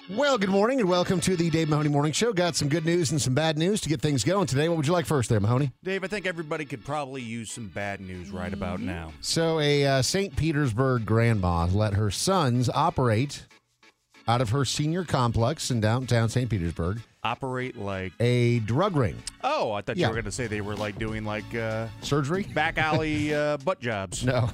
Well, good morning and welcome to the Dave Mahoney Morning Show. Got some good news and some bad news to get things going today. What would you like first there, Mahoney? Dave, I think everybody could probably use some bad news right about now. So a St. Petersburg grandma let her sons operate out of her senior complex in downtown St. Petersburg. Operate like... A drug ring. Oh, I thought you were going to say they were like doing like... surgery? Back alley butt jobs. No.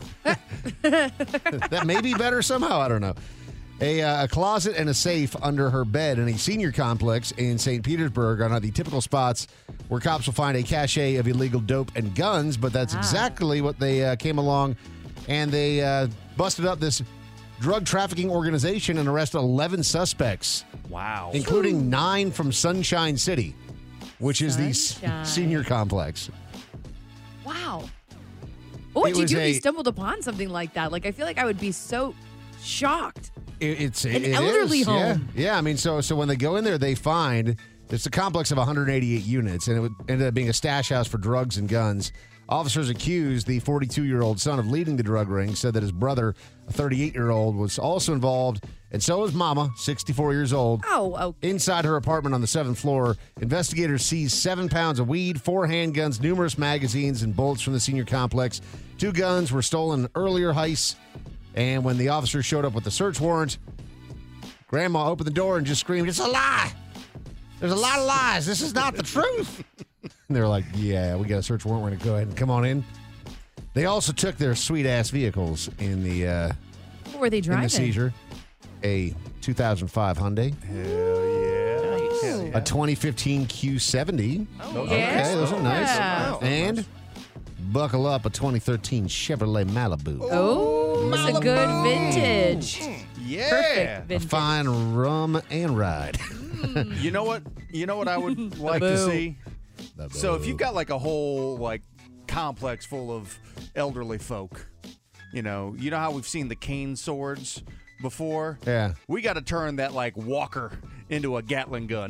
That may be better somehow. I don't know. A closet and a safe under her bed in a senior complex in St. Petersburg are not the typical spots where cops will find a cache of illegal dope and guns, but that's exactly what they came along, and they busted up this drug trafficking organization and arrested 11 suspects. Wow. Including 9 from Sunshine City, which is the senior complex. Wow. What would you do if you stumbled upon something like that? Like, I feel like I would be so shocked. It's an elderly home. Yeah. I mean, so when they go in there, they find it's a complex of 188 units, and it ended up being a stash house for drugs and guns. Officers accused the 42-year-old son of leading the drug ring, said that his brother, a 38-year-old, was also involved, and so was Mama, 64 years old. Oh, okay. Inside her apartment on the 7th floor, investigators seized 7 pounds of weed, 4 handguns, numerous magazines, and bullets from the senior complex. 2 guns were stolen in earlier heists. And when the officers showed up with the search warrant, Grandma opened the door and just screamed, "It's a lie! There's a lot of lies. This is not the truth." And they were like, "Yeah, we got a search warrant. We're going to go ahead and come on in." They also took their sweet-ass vehicles in the what were they driving? In the seizure. A 2005 Hyundai. Hell yeah. A 2015 Q70. Oh, okay, those are nice. Yeah. And buckle up, a 2013 Chevrolet Malibu. Oh, it's a good vintage. Yeah. Perfect vintage. A fine rum and ride. You know what? You know what I would like to see? So if you've got like a whole like complex full of elderly folk, you know how we've seen the cane swords before? Yeah. We got to turn that like walker into a Gatling gun.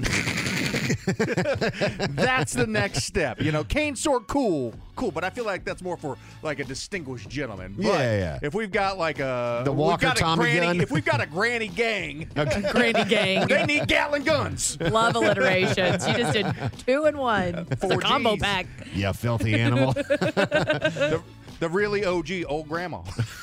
That's the next step. Cane sword, cool, but I feel like that's more for like a distinguished gentleman. But yeah. if we've got like the walker Tommy gun, if we've got a granny gang, Granny gang, they need Gatling guns. Love alliterations. You just did 2 in 1. It's a combo 4Gs. pack. You filthy animal. The really OG old grandma.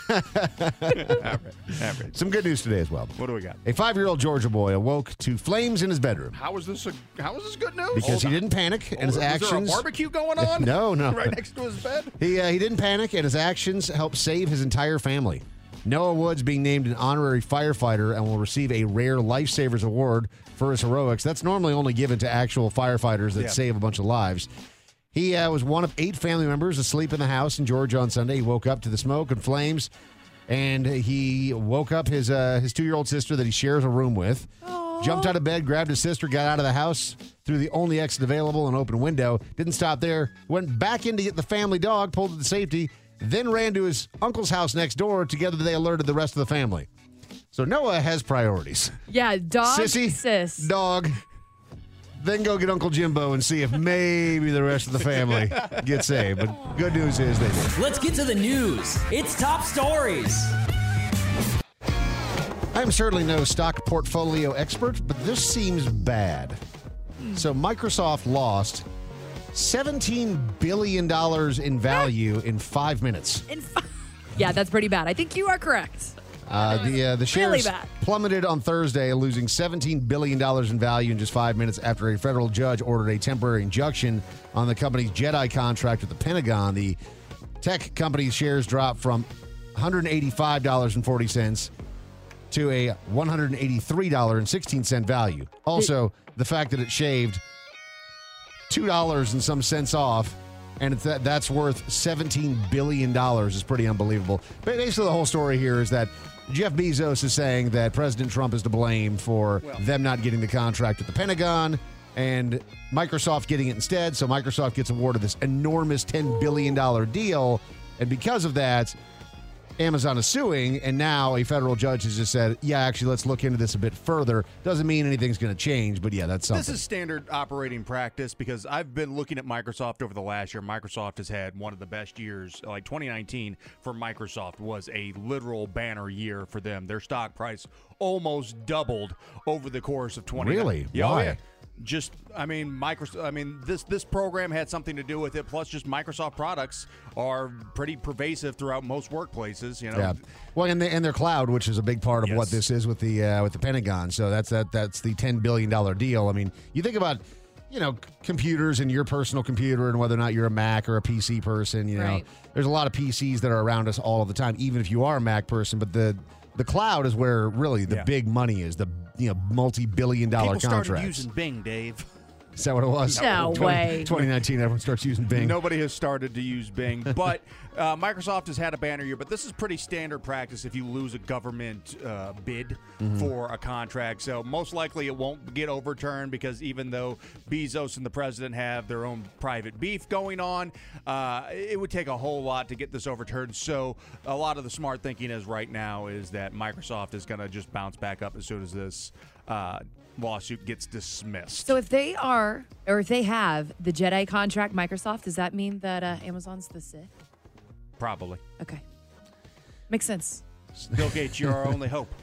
Average. Some good news today as well. What do we got? A 5-year-old Georgia boy awoke to flames in his bedroom. How is this good news? Because he didn't panic, and his actions. Was there a barbecue going on? No. Right next to his bed? He didn't panic, and his actions helped save his entire family. Noah Woods being named an honorary firefighter and will receive a rare Lifesavers Award for his heroics. That's normally only given to actual firefighters that save a bunch of lives. He was one of 8 family members asleep in the house in Georgia on Sunday. He woke up to the smoke and flames, and he woke up his 2-year-old sister that he shares a room with. Aww. Jumped out of bed, grabbed his sister, got out of the house through the only exit available, an open window. Didn't stop there. Went back in to get the family dog, pulled it to safety, then ran to his uncle's house next door. Together, they alerted the rest of the family. So Noah has priorities. Yeah, dog, Sissy, sis. dog. Then go get Uncle Jimbo and see if maybe the rest of the family gets saved. But good news is they did. Let's get to the news. It's top stories. I'm certainly no stock portfolio expert, but this seems bad. So Microsoft lost $17 billion in value in 5 minutes. Yeah, that's pretty bad. I think you are correct. The shares really plummeted on Thursday, losing $17 billion in value in just 5 minutes after a federal judge ordered a temporary injunction on the company's JEDI contract with the Pentagon. The tech company's shares dropped from $185.40 to a $183.16 value. Also, the fact that it shaved $2 and some cents off, and that's worth $17 billion is pretty unbelievable. But basically, the whole story here is that Jeff Bezos is saying that President Trump is to blame for them not getting the contract at the Pentagon and Microsoft getting it instead. So Microsoft gets awarded this enormous $10 billion deal. And because of that, Amazon is suing, and now a federal judge has just said, yeah, actually, let's look into this a bit further. Doesn't mean anything's going to change, but yeah, that's something. This is standard operating practice because I've been looking at Microsoft over the last year. Microsoft has had one of the best years. Like 2019 for Microsoft was a literal banner year for them. Their stock price almost doubled over the course of 2019. Really? Yeah, Why? yeah. Just, this program had something to do with it. Plus, just Microsoft products are pretty pervasive throughout most workplaces. You know, Yeah. Well, and their cloud, which is a big part of what this is with the Pentagon. So that's the $10 billion deal. I mean, you think about, computers and your personal computer and whether or not you're a Mac or a PC person. Right. There's a lot of PCs that are around us all of the time, even if you are a Mac person. But the cloud is where really the big money is. The multi-billion-dollar contracts. People started using Bing, Dave. Is that what it was? No way. 2019, everyone starts using Bing. Nobody has started to use Bing, but Microsoft has had a banner year. But this is pretty standard practice if you lose a government bid for a contract. So most likely it won't get overturned because even though Bezos and the president have their own private beef going on, it would take a whole lot to get this overturned. So a lot of the smart thinking is right now is that Microsoft is going to just bounce back up as soon as this lawsuit gets dismissed. So if they have the Jedi contract, Microsoft, does that mean that Amazon's the Sith? Probably. Okay. Makes sense. Bill Gates, you're our only hope.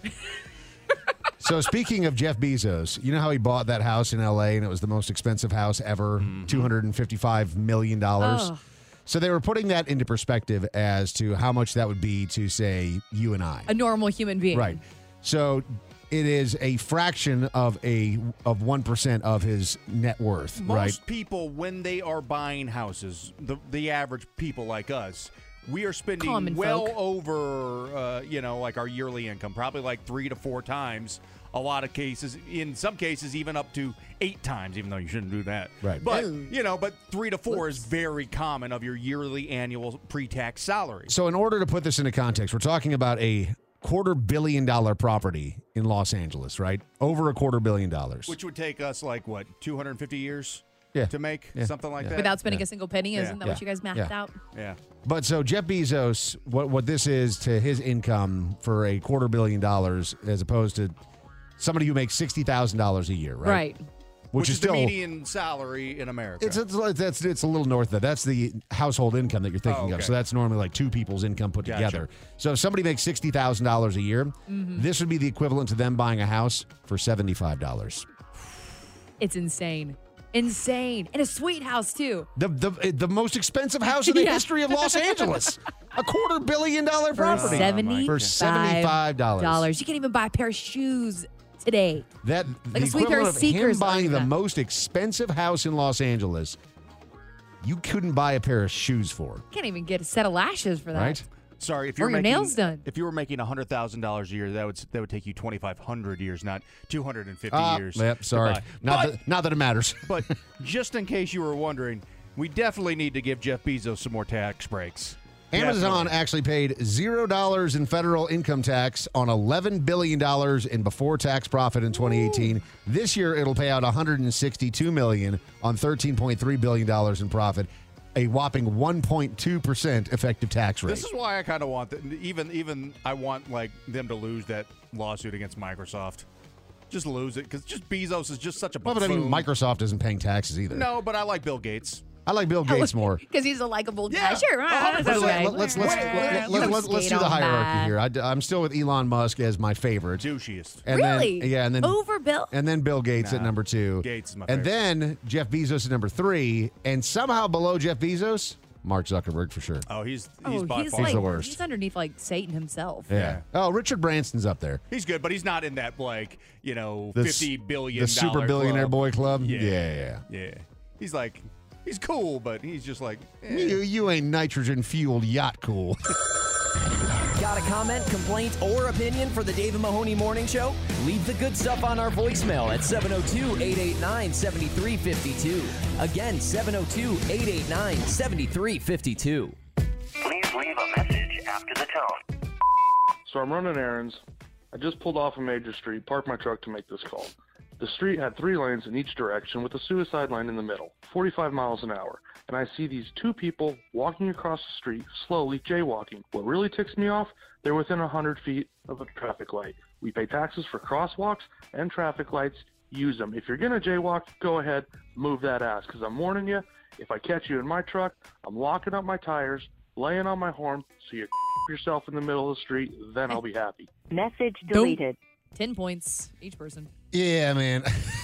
So speaking of Jeff Bezos, you know how he bought that house in L.A. and it was the most expensive house ever, $255 million? Oh. So they were putting that into perspective as to how much that would be to, say, you and I. A normal human being. Right. So it is a fraction of 1% of his net worth, right? Most people, when they are buying houses, the average people like us, we are spending Common well folk. over, like our yearly income, probably like 3 to 4 times. A lot of cases, in some cases, even up to 8 times, even though you shouldn't do that. Right. But, but 3 to 4 is very common of your yearly annual pre-tax salary. So in order to put this into context, we're talking about a $250 million property in Los Angeles, right? Over $250 million. Which would take us, 250 years to make? Yeah. Something like that? Without spending a single penny? Isn't that what you guys mathed out? Yeah. But so Jeff Bezos, what this is to his income for a $250 million as opposed to somebody who makes $60,000 a year, right? Right. Which is still the median salary in America. It's a little north of that. That's the household income that you're thinking of. So that's normally like 2 people's income put together. So if somebody makes $60,000 a year, this would be the equivalent to them buying a house for $75. It's insane. Insane. And a sweet house, too. The most expensive house in the history of Los Angeles. A $250 million property. For $75. You can't even buy a pair of shoes today. That Like the a sweet pair of equivalent of him Seekers, buying like the that. most expensive house in Los Angeles, you couldn't buy a pair of shoes for. Can't even get a set of lashes for that. Right? Sorry, if Or you're your making, nails done. If you were making $100,000 a year, that would take you 2,500 years, not 250 years. Yep, sorry. to buy. Not that it matters. But just in case you were wondering, we definitely need to give Jeff Bezos some more tax breaks. Amazon Definitely. actually paid $0 in federal income tax on $11 billion in before-tax profit in 2018. Ooh. This year, it'll pay out $162 million on $13.3 billion in profit, a whopping 1.2% effective tax rate. This is why I kind of want even I want them to lose that lawsuit against Microsoft. Just lose it because just Bezos is just such a buffoon. Well, but I mean, Microsoft isn't paying taxes either. No, but I like Bill Gates. I like Bill Gates more. Because he's a likable guy. Yeah, Sure. That's 100%. okay. Let's do the hierarchy here. I'm still with Elon Musk as my favorite. Douchiest. And Really? Then Over Bill? And then Bill Gates at number 2. Gates is my And favorite. then Jeff Bezos at number 3. And somehow below Jeff Bezos, Mark Zuckerberg for sure. Oh, he's by he's far. He's the worst. He's underneath Satan himself. Yeah. Oh, Richard Branson's up there. He's good, but he's not in that The $50 billion The super billionaire club. boy club? Yeah. He's cool, but he's just You ain't nitrogen-fueled yacht cool. Got a comment, complaint, or opinion for the Dave and Mahoney Morning Show? Leave the good stuff on our voicemail at 702-889-7352. Again, 702-889-7352. Please leave a message after the tone. So I'm running errands, I just pulled off a major street, parked my truck to make this call. The street had 3 lanes in each direction with a suicide line in the middle, 45 miles an hour, and I see these 2 people walking across the street, slowly jaywalking. What really ticks me off, they're within 100 feet of a traffic light. We pay taxes for crosswalks and traffic lights. Use them. If you're going to jaywalk, go ahead, move that ass, because I'm warning you, if I catch you in my truck, I'm locking up my tires, laying on my horn, so you yourself in the middle of the street, then I'll be happy. Message deleted. 10 points each person. Yeah, man.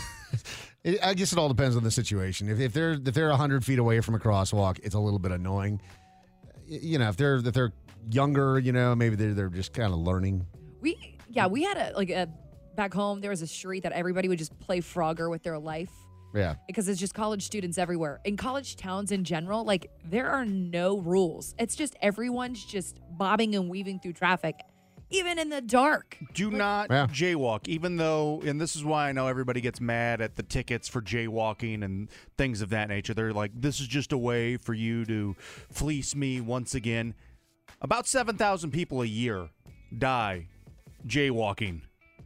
I guess it all depends on the situation. If they're 100 feet away from a crosswalk, it's a little bit annoying. You know, if they're younger, you know, maybe they're just kind of learning. We had a back home. There was a street that everybody would just play Frogger with their life. Yeah. Because it's just college students everywhere. In college towns in general, like, there are no rules. It's just everyone's just bobbing and weaving through traffic, even in the dark. Do not jaywalk, even though, and this is why I know everybody gets mad at the tickets for jaywalking and things of that nature. They're like, this is just a way for you to fleece me once again. About 7,000 people a year die jaywalking.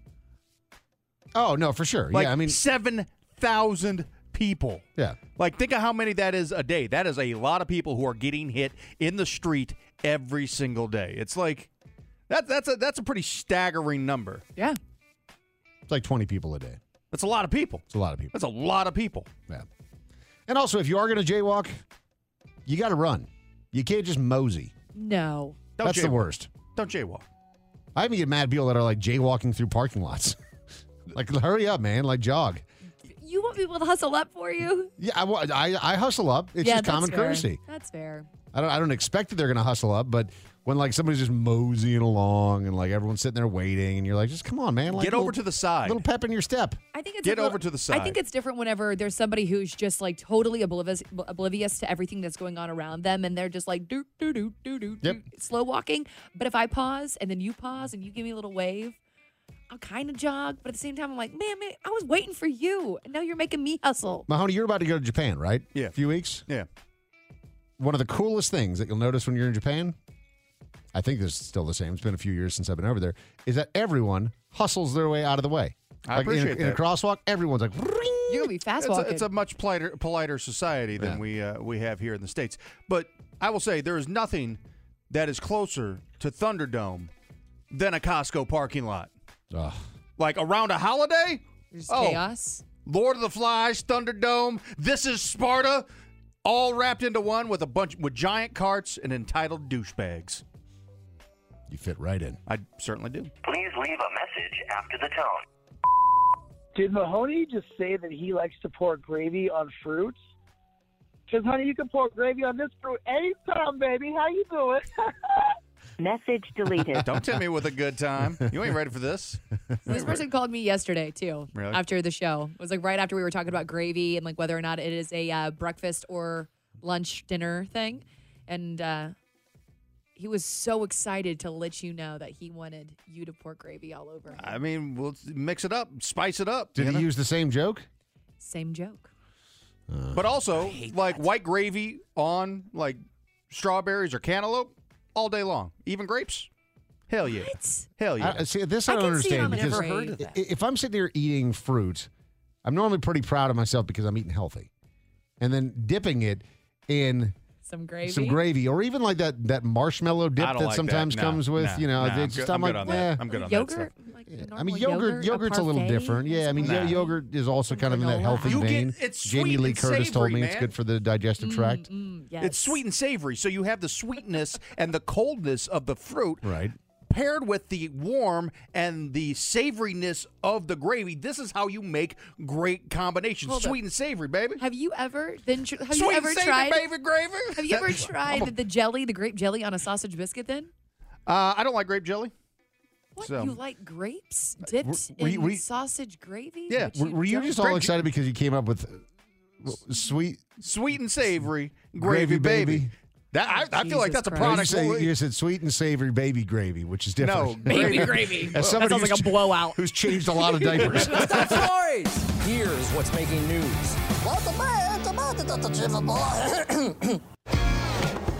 Oh, no, for sure. Like, yeah, I mean, 7,000 people. Yeah. Like, think of how many that is a day. That is a lot of people who are getting hit in the street every single day. It's like, that's a pretty staggering number. Yeah. It's like 20 people a day. That's a lot of people. It's a lot of people. That's a lot of people. Yeah. And also, if you are going to jaywalk, you got to run. You can't just mosey. No. That's the worst. Don't jaywalk. I even get mad at people that are like jaywalking through parking lots. Like, hurry up, man. Like, jog. You want people to hustle up for you? Yeah, I hustle up. It's just common courtesy. That's fair. I don't expect that they're going to hustle up, but when like somebody's just moseying along and like everyone's sitting there waiting and you're like, just come on, man. Like, get over to the side. Little pep in your step. I think it's Get over to the side. I think it's different whenever there's somebody who's just like totally oblivious to everything that's going on around them, and they're just like do do do do do slow walking. But if I pause and then you pause and you give me a little wave, I'll kind of jog, but at the same time, I'm like, man, I was waiting for you, and now you're making me hustle. Mahoney, you're about to go to Japan, right? Yeah. A few weeks? Yeah. One of the coolest things that you'll notice when you're in Japan, I think this is still the same, it's been a few years since I've been over there, is that everyone hustles their way out of the way. I appreciate that. In a crosswalk, everyone's like, ring. You're going to be fast walking. It's a much politer society than we have here in the States. But I will say there is nothing that is closer to Thunderdome than a Costco parking lot. Ugh. Like around a holiday? Just chaos. Lord of the Flies, Thunderdome, This Is Sparta, all wrapped into one with with giant carts and entitled douchebags. You fit right in. I certainly do. Please leave a message after the tone. Did Mahoney just say that he likes to pour gravy on fruits? Because, honey, you can pour gravy on this fruit anytime, baby. How you doing? Message deleted. Don't tell me with a good time. You ain't ready for this. This person called me yesterday, too, Really? after the show. It was like right after we were talking about gravy and like whether or not it is a breakfast or lunch, dinner thing. And he was so excited to let you know that he wanted you to pour gravy all over him. I mean, we'll mix it up, spice it up. Did he use the same joke? Same joke. But also, like white gravy on like strawberries or cantaloupe all day long. Even grapes? Hell yeah. What? Hell yeah. See, this I don't understand. I've never Because heard of that. if I'm sitting here eating fruit, I'm normally pretty proud of myself because I'm eating healthy. And then dipping it in Some gravy. or even like that marshmallow dip I don't that like sometimes that. No, comes with, no, you know, no, it's just, I'm I'm good like, on that. eh. I'm good on Yogurt? that Like I mean, yogurt's a little parfait, different. Yeah, I mean, something. yogurt is also kind of in that granola. healthy You get- vein. it's Jamie sweet Lee and Curtis told savory, me it's man. good for the digestive tract. Yes. It's sweet and savory, so you have the sweetness and the coldness of the fruit. Right. Paired with the warm and the savoriness of the gravy, this is how you make great combinations. Hold Sweet up. and savory, baby. Have you ever Sweet and savory, baby, gravy. Have you ever tried the grape jelly on a sausage biscuit then? I don't like grape jelly. What? So- You like grapes dipped were you- in sausage gravy? Yeah. But Were you don't? just all excited because you came up with sweet Sweet and savory Gravy gravy, baby. baby. That I feel like Jesus that's a Christ. product. You said sweet and savory baby gravy, which is different. No, Baby gravy. As somebody that sounds like a blowout. who's changed a lot of diapers. Top stories. Here's what's making news.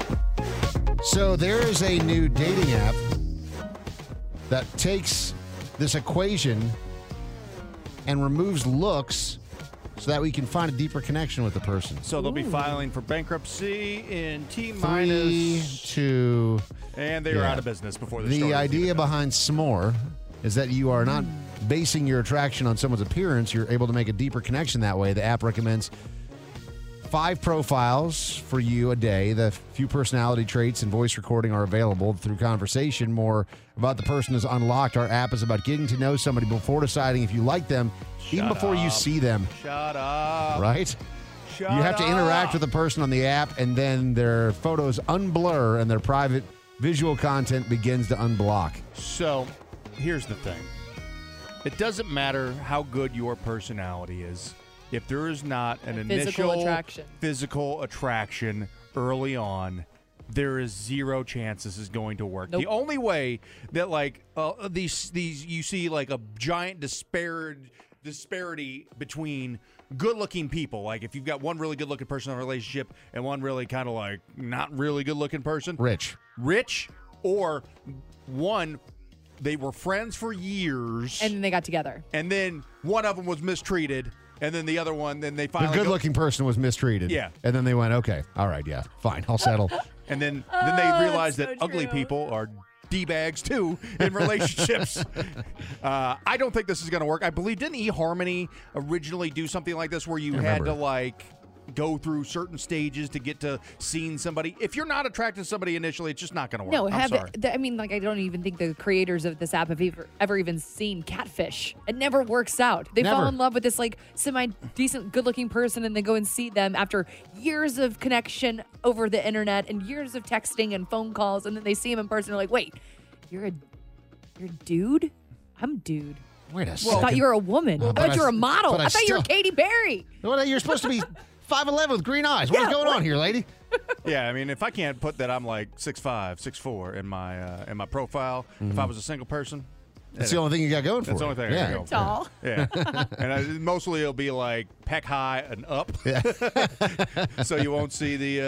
So there is a new dating app that takes this equation and removes looks so that we can find a deeper connection with the person. So they'll be filing for bankruptcy in 3, T-minus 2. And they were out of business before the The idea behind s'more is that you are not basing your attraction on someone's appearance. You're able to make a deeper connection that way. The app recommends 5 profiles for you a day. The few personality traits and voice recording are available through conversation. More about the person is unlocked. Our app is about getting to know somebody before deciding if you like them, even before you see them. Shut up. Right? Shut You have to up. interact with the person on the app, and then their photos unblur and their private visual content begins to unblock. So, here's the thing. It doesn't matter how good your personality is. If there is not an physical initial attraction. physical attraction early on, there is zero chance this is going to work. Nope. The only way that these you see like a giant disparity between good-looking people, like if you've got one really good-looking person in a relationship and one really kind of like not really good-looking person, Rich, or one they were friends for years And then they got together. and then one of them was mistreated, and then the other one, then they the finally good-looking person was mistreated. Yeah. And then they went, okay, all right, yeah, fine, I'll settle. and then they realized that's that so ugly true. people are D-bags too in relationships. I don't think this is going to work. I believe, didn't eHarmony originally do something like this where you had remember. to like go through certain stages to get to seeing somebody? If you're not attracted to somebody initially, it's just not going to work. No, I'm sorry. I mean, like, I don't even think the creators of this app have ever even seen Catfish. It never works out. They fall Never. in love with this, like, semi-decent, good-looking person, and they go and see them after years of connection over the internet and years of texting and phone calls, and then they see him in person, and they're like, wait, you're a dude? I'm a dude. Wait a I second. thought you were a woman. I but thought you were a model. but I thought you were still- Katy Perry. Well, you're supposed to be 5'11" with green eyes. What's Yeah, going on here, lady? Yeah, I mean, if I can't put that I'm like 6'5", 6'4" in my profile, if I was a single person, That's the only thing you got going for that's the you. only thing I yeah. can go for. Tall. Yeah, and mostly it'll be like peck high and up, so you won't see the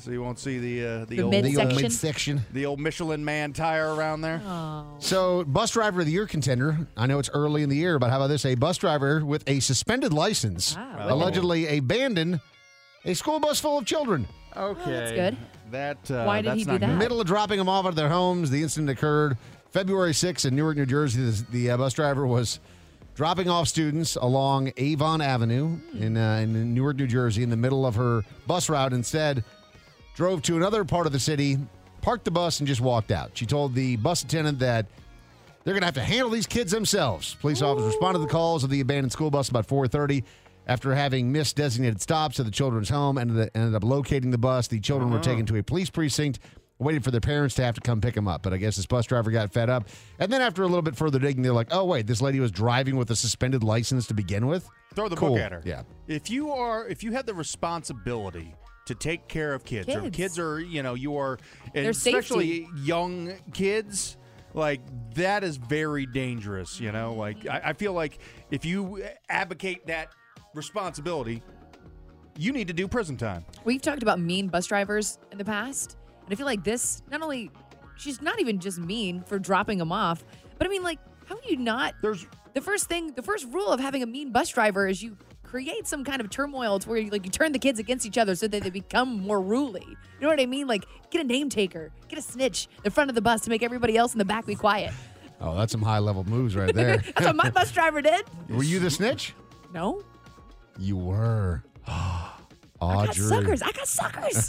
old mid- The old Section. midsection. the old Michelin Man tire around there. So, bus driver of the year contender. I know it's early in the year, but how about this? A bus driver with a suspended license Wow. allegedly abandoned a school bus full of children. Okay, that's good. That Why did that's he do not that? good. Middle of dropping them off at their homes, the incident occurred February 6th in Newark, New Jersey. The bus driver was dropping off students along Avon Avenue in Newark, New Jersey, in the middle of her bus route. Instead, drove to another part of the city, parked the bus, and just walked out. She told the bus attendant that they're going to have to handle these kids themselves. Police officers responded to the calls of the abandoned school bus about 4:30. After having missed designated stops at the children's home, ended up locating the bus. The children were taken to a police precinct, waited for their parents to have to come pick them up. But I guess this bus driver got fed up. And then after a little bit further digging, they're like, oh, wait, this lady was driving with a suspended license to begin with? Throw the Cool. book at her. Yeah. If you had the responsibility to take care of kids. Or Kids. kids are, you are, and Their especially young kids, like that is very dangerous. Like I feel like if you advocate that responsibility, you need to do prison time. We've talked about mean bus drivers in the past, and I feel like this, not only, she's not even just mean for dropping them off, but I mean, like, how do you not? There's The first rule of having a mean bus driver is you create some kind of turmoil to where you turn the kids against each other so that they become more ruly. You know what I mean? Like, get a name taker, get a snitch in front of the bus to make everybody else in the back be quiet. Oh, that's some high-level moves right there. That's what my bus driver did. Were you the snitch? No. You were. I Audrey. got suckers.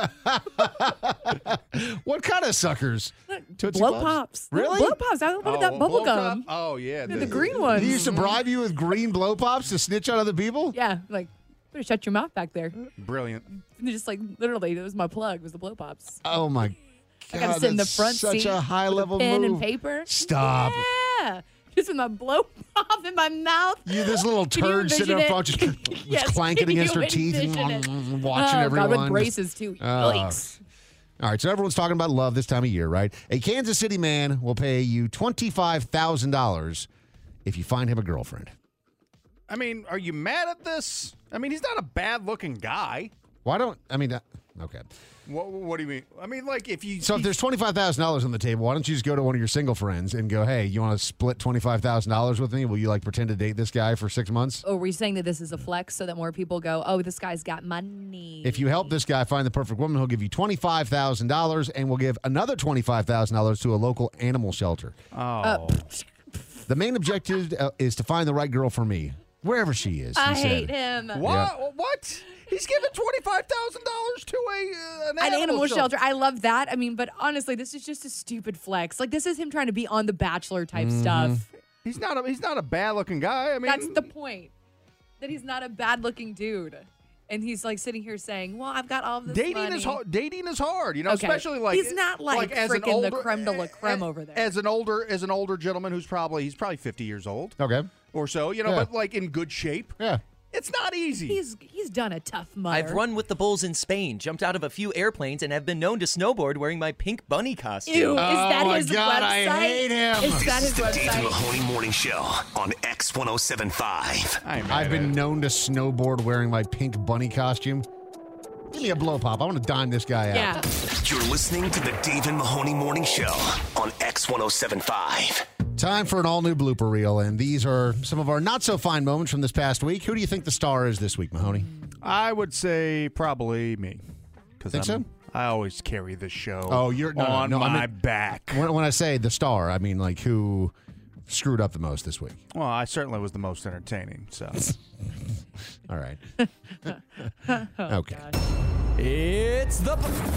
What kind of suckers? Tootsie Blow Pops? pops. Really? Blow pops. I wanted that bubble gum. Oh yeah, The green ones. He used to bribe you with green blow pops to snitch on other people? Yeah, like, better shut your mouth back there. Brilliant. And just literally, that was my plug, was the blow pops. Oh, my God. I gotta sit in the that's front such seat a high-level with a pen move. and paper. Stop. Yeah. Just with my blow pop in my mouth. You, this little Can you turd sitting envision up front, it? just Yes, clanking can against you her teeth and envision it? watching Oh, everyone. God, with braces, too. Yikes. All right, so everyone's talking about love this time of year, right? A Kansas City man will pay you $25,000 if you find him a girlfriend. I mean, are you mad at this? I mean, he's not a bad-looking guy. Why don't, I mean, Okay. What do you mean? I mean, like if you So if there's $25,000 on the table, why don't you just go to one of your single friends and go, hey, you want to split $25,000 with me? Will you like pretend to date this guy for 6 months? Or were you saying that this is a flex so that more people go, oh, this guy's got money? If you help this guy find the perfect woman, he'll give you $25,000 and we'll give another $25,000 to a local animal shelter. Oh. The main objective is to find the right girl for me, wherever she is. I he said. hate him. What? What? He's giving $25,000 to an animal shelter. I love that. I mean, but honestly, this is just a stupid flex. Like, this is him trying to be on The Bachelor type stuff. He's not a bad looking guy. I mean, That's the point. That he's not a bad looking dude. And he's like sitting here saying, well, I've got all of this money. Dating is hard, you know, Okay. especially like He's not like as an freaking the older- creme de la creme over there. As an older gentleman he's probably 50 years old Okay. or so, you know, Yeah. but like in good shape. Yeah. It's not easy. He's done a tough mother. I've run with the bulls in Spain, jumped out of a few airplanes, and have been known to snowboard wearing my pink bunny costume. Ew, is that my his God, website? I hate him. Is that This his is the Dave website? Mahoney Morning Show on X1075. I've been known to snowboard wearing my pink bunny costume. Give me a blow pop. I want to dime this guy out. Yeah. You're listening to the Dave and Mahoney Morning Show on X1075. Time for an all-new blooper reel, and these are some of our not-so-fine moments from this past week. Who do you think the star is this week, Mahoney? I would say probably me. Think so? I always carry the show on my back. When I say the star, I mean like who screwed up the most this week. Well, I certainly was the most entertaining, so. All right. Okay. It's the...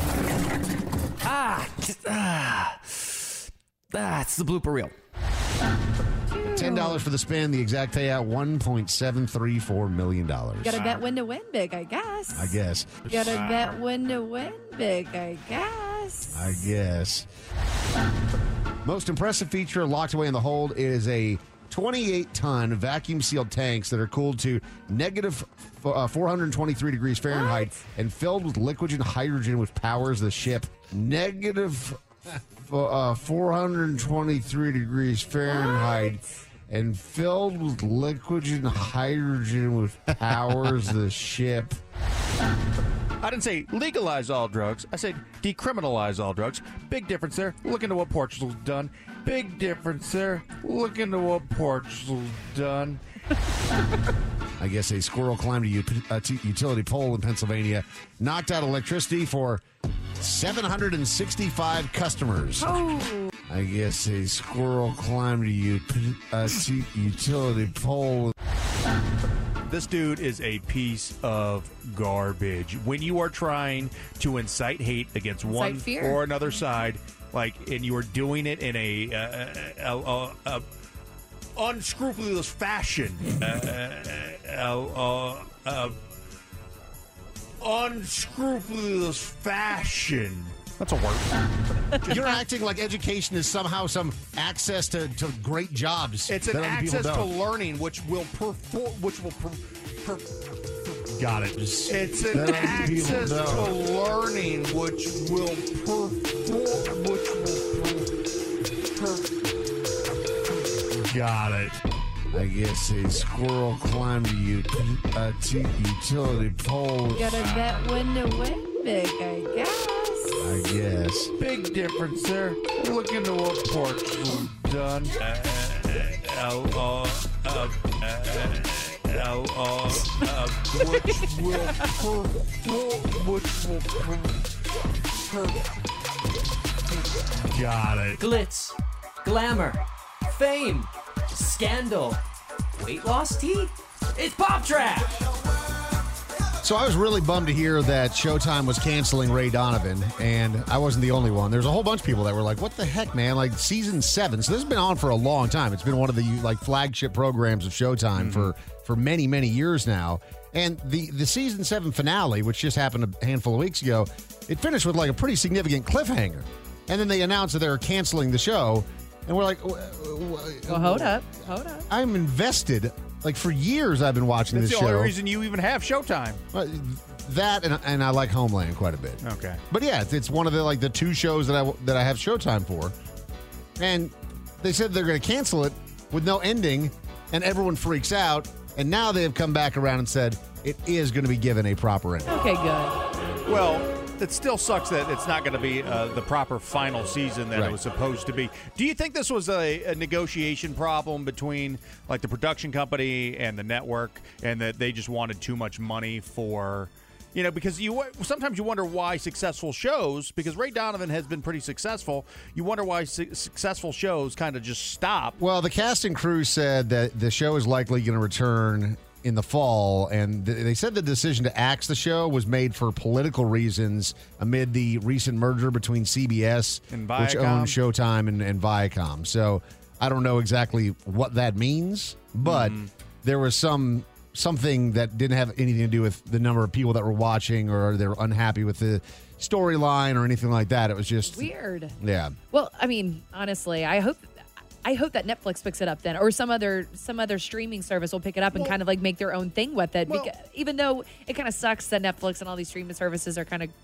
It's the blooper reel. $10 for the spin. The exact payout, $1.734 million. Gotta bet when to win big, I guess. I guess. Gotta bet when to win big, I guess. Most impressive feature locked away in the hold is a 28-ton vacuum-sealed tanks that are cooled to negative 423 degrees Fahrenheit and filled with liquid and hydrogen, which powers the ship. Negative 423 degrees Fahrenheit and filled with liquid and hydrogen, which powers the ship. I didn't say legalize all drugs. I said decriminalize all drugs. Big difference there. Look into what Portugal's done. Big difference there. Look into what Portugal's done. I guess a squirrel climbed a utility pole in Pennsylvania, knocked out electricity for 765 customers. Oh. I guess a squirrel climbed a utility pole. This dude is a piece of garbage. When you are trying to incite hate against one fear. or another side, and you are doing it in a unscrupulous fashion, unscrupulous fashion. That's a word. You're acting like education is somehow some access to great jobs. It's an that other people access to don't. learning, Got it. It's an access to learning, which will Got it. I guess a squirrel climbed a utility pole. Gotta bet when to win big, I guess. I guess. Big difference there. Look into what Portugal's done. Got it. Glitz, glamour, fame, scandal, weight loss tea. It's Pop Trash. So I was really bummed to hear that Showtime was canceling Ray Donovan, and I wasn't the only one. There's a whole bunch of people that were like, what the heck, man? Like, season 7. So this has been on for a long time. It's been one of the flagship programs of Showtime for many, many years now. And the season 7 finale, which just happened a handful of weeks ago, it finished with like a pretty significant cliffhanger. And then they announced that they were canceling the show, and we're like, Well, hold up. I'm invested. Like, for years I've been watching That's this the show. only reason you even have Showtime. That and I like Homeland quite a bit. Okay. But yeah, it's one of the two shows that I have Showtime for. And they said they're going to cancel it with no ending, and everyone freaks out. And now they have come back around and said it is going to be given a proper ending. Okay, good. Well, it still sucks that it's not going to be the proper final season that it was supposed to be. Do you think this was a negotiation problem between like the production company and the network, and that they just wanted too much money for? Because sometimes you wonder why successful shows, because Ray Donovan has been pretty successful, you wonder why successful shows kind of just stop. Well, the cast and crew said that the show is likely going to return in the fall, and they said the decision to axe the show was made for political reasons amid the recent merger between CBS, and Viacom, which owns Showtime, and Viacom. So I don't know exactly what that means, but there was something that didn't have anything to do with the number of people that were watching, or they were unhappy with the storyline or anything like that. It was just weird. Yeah. Well, I mean, honestly, I hope that Netflix picks it up then, or some other streaming service will pick it up and kind of like make their own thing with it. Because, even though it kind of sucks that Netflix and all these streaming services are kind of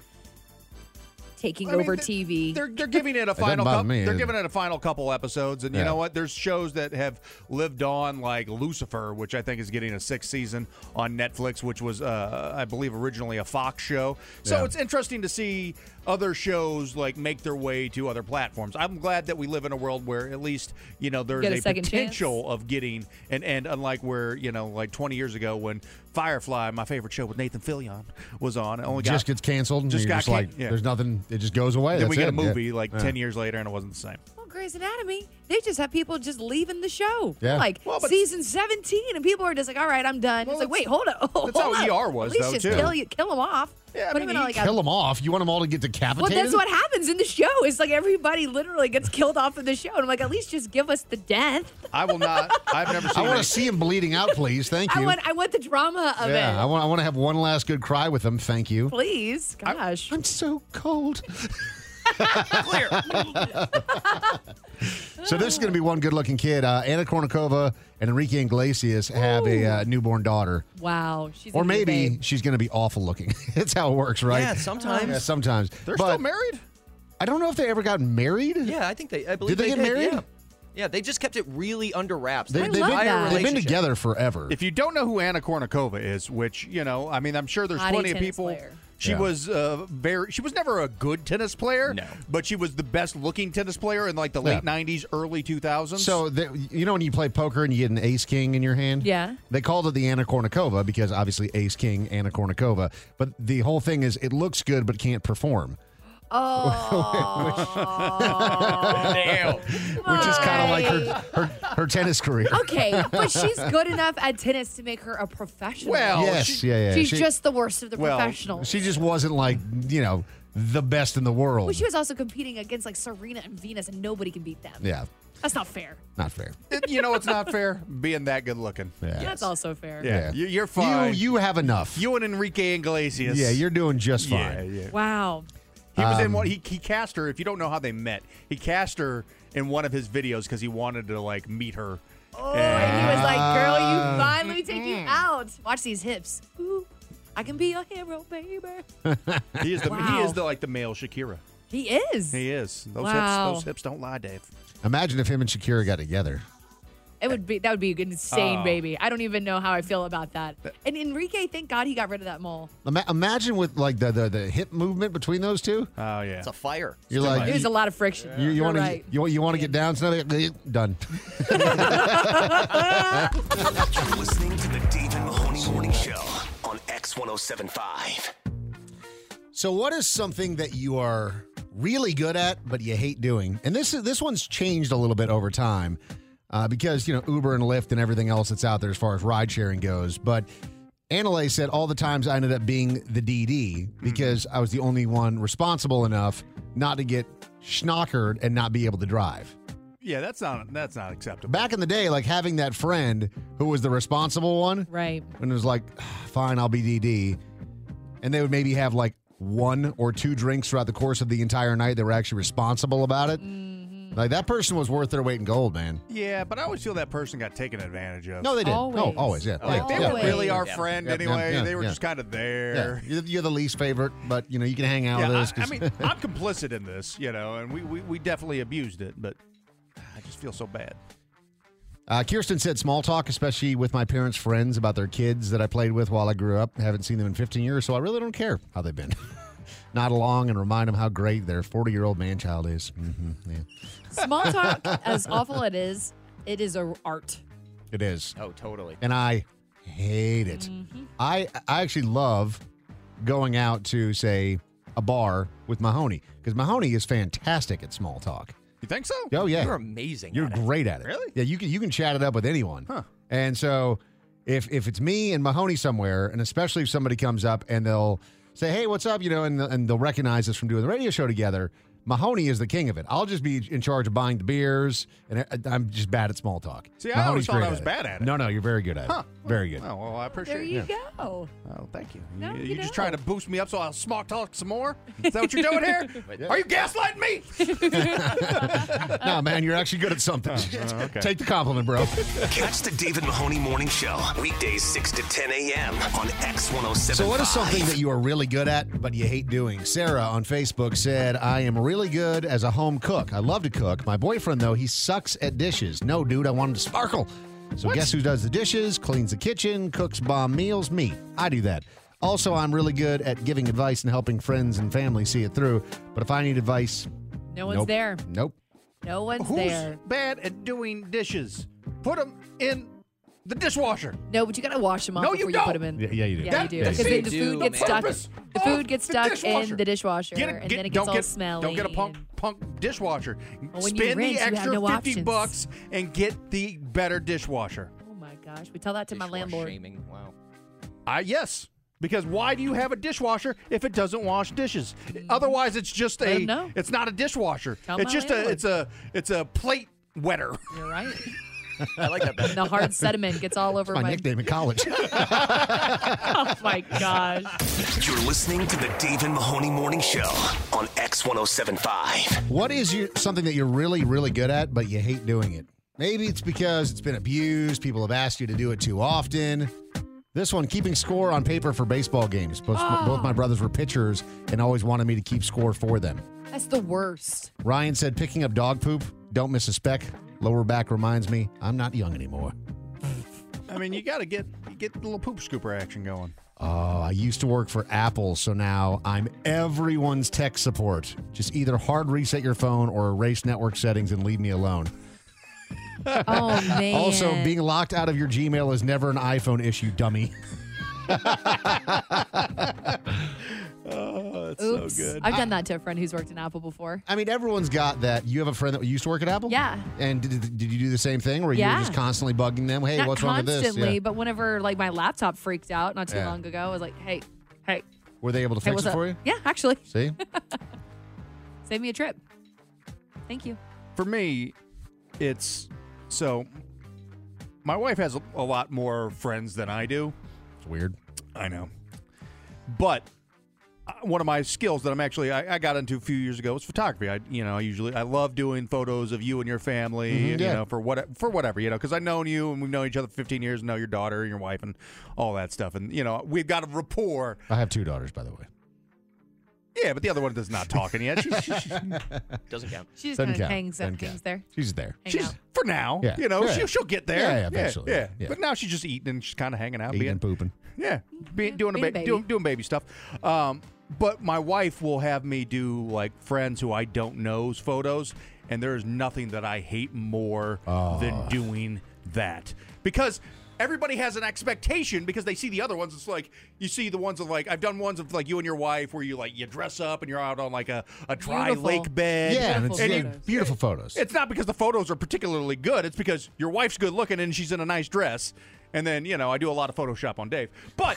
taking over TV. They're giving it a final they're giving it a final couple episodes, and you know what? There's shows that have lived on, like Lucifer, which I think is getting a 6th season on Netflix, which was I believe originally a Fox show. So it's interesting to see other shows like make their way to other platforms. I'm glad that we live in a world where at least there's a potential of getting and unlike where like 20 years ago when Firefly, my favorite show with Nathan Fillion, was on, it only just gets canceled. And there's nothing. It just goes away. Then That's we get a it. movie 10 years later, and it wasn't the same. Well, Grey's Anatomy, they just have people just leaving the show. Yeah. Like season 17, and people are just like, all right, I'm done. It's like, wait, hold up. That's how ER was, At least though, just too. kill them off. Yeah, Put them in kill them off. You want them all to get decapitated? Well, that's what happens in the show. It's like everybody literally gets killed off in the show. And I'm like, at least just give us the death. I will not. I've never seen I want to see him bleeding out, please. Thank you. I want the drama of it. I want to have one last good cry with him. Thank you. Please. Gosh. I'm so cold. Clear. So this is going to be one good-looking kid. Anna Kournikova and Enrique Iglesias have a newborn daughter. Wow. Or maybe she's going to be awful looking. That's how it works, right? Yeah, sometimes. Yeah, sometimes. They're still married? I don't know if they ever got married. Yeah, I believe Did they get married? Yeah. Yeah, they just kept it really under wraps. They've been together forever. If you don't know who Anna Kournikova is, which, I'm sure there's plenty of people. Player. She was she was never a good tennis player. No. But she was the best looking tennis player in like the late 90s, early 2000s. So, when you play poker and you get an ace king in your hand? Yeah. They called it the Anna Kournikova because obviously ace king, Anna Kournikova. But the whole thing is it looks good but can't perform. Damn. Which is kind of like her tennis career. Okay, but she's good enough at tennis to make her a professional. Well, Yes, She's just the worst of the professionals. She just wasn't like, the best in the world. Well, she was also competing against like Serena and Venus, and nobody can beat them. Yeah. That's not fair. Not fair. It's not fair being that good looking. Yeah. That's also fair. Yeah. You're fine. You have enough. You and Enrique Iglesias. Yeah, you're doing just fine. Yeah. Wow. He was in one. He cast her. If you don't know how they met, he cast her in one of his videos because he wanted to like meet her. Oh, and he was like, "Girl, you fine. Let me take you out. Watch these hips. Ooh, I can be a hero, baby." He is the Wow. he is the male Shakira. He is. He is. Wow. Those hips don't lie, Dave. Imagine if him and Shakira got together. That would be an insane baby. I don't even know how I feel about that. And Enrique, thank God he got rid of that mole. Imagine with like the hip movement between those two. Oh yeah, It's a fire. You're like There's a lot of friction. you want right. to get down. So done. You're listening to the Dave and Mahoney Morning Show on X1075. So what is something that you are really good at but you hate doing? And this one's changed a little bit over time. Because, Uber and Lyft and everything else that's out there as far as ride sharing goes. But Anna said all the times I ended up being the DD because I was the only one responsible enough not to get schnockered and not be able to drive. Yeah, that's not acceptable. Back in the day, like having that friend who was the responsible one. Right. And it was like, fine, I'll be DD. And they would maybe have like 1 or 2 drinks throughout the course of the entire night. They were actually responsible about it. Like, that person was worth their weight in gold, man. Yeah, but I always feel that person got taken advantage of. No, they did. Always. No, always, yeah. Like, they yeah. weren't really our Yeah. friend Yeah, anyway. yeah, they were yeah. just kind of Yeah, there. you're the least favorite, but, you can hang out with Yeah, us. I mean, I'm complicit in this, and we definitely abused it, but I just feel so bad. Kirsten said small talk, especially with my parents' friends about their kids that I played with while I grew up. Haven't seen them in 15 years, so I really don't care how they've been. nod along and remind them how great their 40-year-old man-child is. Mm-hmm, yeah. Small talk, as awful it is a art. It is. Oh, totally. And I hate it. Mm-hmm. I actually love going out to, say, a bar with Mahoney because Mahoney is fantastic at small talk. You think so? Oh, yeah. You're amazing. You're at it. great at it. Really? Yeah, you can chat it up with anyone. Huh. And so if it's me and Mahoney somewhere, and especially if somebody comes up and they'll say, hey, what's up? And they'll recognize us from doing the radio show together. Mahoney is the king of it. I'll just be in charge of buying the beers, and I'm just bad at small talk. See, I always Mahoney's thought great I was bad at it. No, you're very good at it. Huh. Very good. Oh, well, I appreciate There it. you go. Oh, thank you. No, you you just don't. trying to boost me up so I'll small talk some more? Is that what you're doing here? Are you gaslighting me? No, man, you're actually good at something. okay. Take the compliment, bro. Catch the David Mahoney Morning Show, weekdays 6 to 10 a.m. on X107.5. So what is something that you are really good at, but you hate doing? Sarah on Facebook said, I am really good as a home cook. I love to cook. My boyfriend, though, he sucks at dishes. No, dude, I want him to sparkle. So guess who does the dishes, cleans the kitchen, cooks bomb meals? Me. I do that. Also, I'm really good at giving advice and helping friends and family see it through. But if I need advice, No one's nope. there. Nope. No one's Who's there. bad at doing dishes? Put them in the dishwasher. No, but you gotta wash them off No, you before you don't. put them in. Yeah, you do. Yeah, you do. That- Because then the you food do, gets man. stuck. Purpose The food of gets the stuck dishwasher. in the dishwasher, Get and then it gets all smelly. Don't get a and- punk dishwasher. Well, when you Spend rinse, the you have extra no 50 options. bucks and get the better dishwasher. Oh my gosh, we tell that to my Dishwash landlord. Shaming. Wow. Yes. Because why do you have a dishwasher if it doesn't wash dishes? Otherwise, it's just Let 'em know. it's not a dishwasher. Tell it's my just landlord. it's a plate wetter. You're right. I like that better. And the hard sediment gets all over My nickname in college. Oh my gosh. You're listening to the David Mahoney Morning Show on X107.5. What is something that you're really, really good at, but you hate doing it? Maybe it's because it's been abused. People have asked you to do it too often. This one, keeping score on paper for baseball games. Both my brothers were pitchers and always wanted me to keep score for them. That's the worst. Ryan said, picking up dog poop. Don't miss a speck. Lower back reminds me I'm not young anymore. I mean, you got to get a little poop scooper action going. Oh, I used to work for Apple, so now I'm everyone's tech support. Just either hard reset your phone or erase network settings and leave me alone. Oh man. Also, being locked out of your Gmail is never an iPhone issue, dummy. Oh, that's Oops. so good. I've done that to a friend who's worked in Apple before. I mean, everyone's got that. You have a friend that used to work at Apple? Yeah. And did you do the same thing where you Yeah. were just constantly bugging them? Hey, Not what's wrong with this? constantly, Yeah. but whenever like my laptop freaked out not too Yeah. long ago, I was like, hey, Were they able to fix what's it up? for you? Yeah, actually, See? save me a trip. Thank you. For me, it's so my wife has a lot more friends than I do. It's weird. I know. But one of my skills that I got into a few years ago was photography. I love doing photos of you and your family, yeah. for whatever, because I've known you and we've known each other for 15 years and know your daughter and your wife and all that stuff. And, we've got a rapport. I have 2 daughters, by the way. Yeah, but the other one is not talking yet. She's Doesn't count. She just Doesn't kind of count. hangs Doesn't count. there. She's there. Hang out. for now, Yeah. Yeah. she'll get there. Yeah, eventually. Yeah. Yeah. But now she's just eating and she's kind of hanging out. Eating and pooping. Yeah, doing being a baby. doing baby stuff. But my wife will have me do like friends who I don't know's photos, and there is nothing that I hate more than doing that because everybody has an expectation because they see the other ones. It's like you see the ones of like I've done ones of like you and your wife where you dress up and you're out on like a dry Beautiful. lake bed. Yeah, and Beautiful it's photos. beautiful photos. It's not because the photos are particularly good. It's because your wife's good looking and she's in a nice dress. And then, I do a lot of Photoshop on Dave. But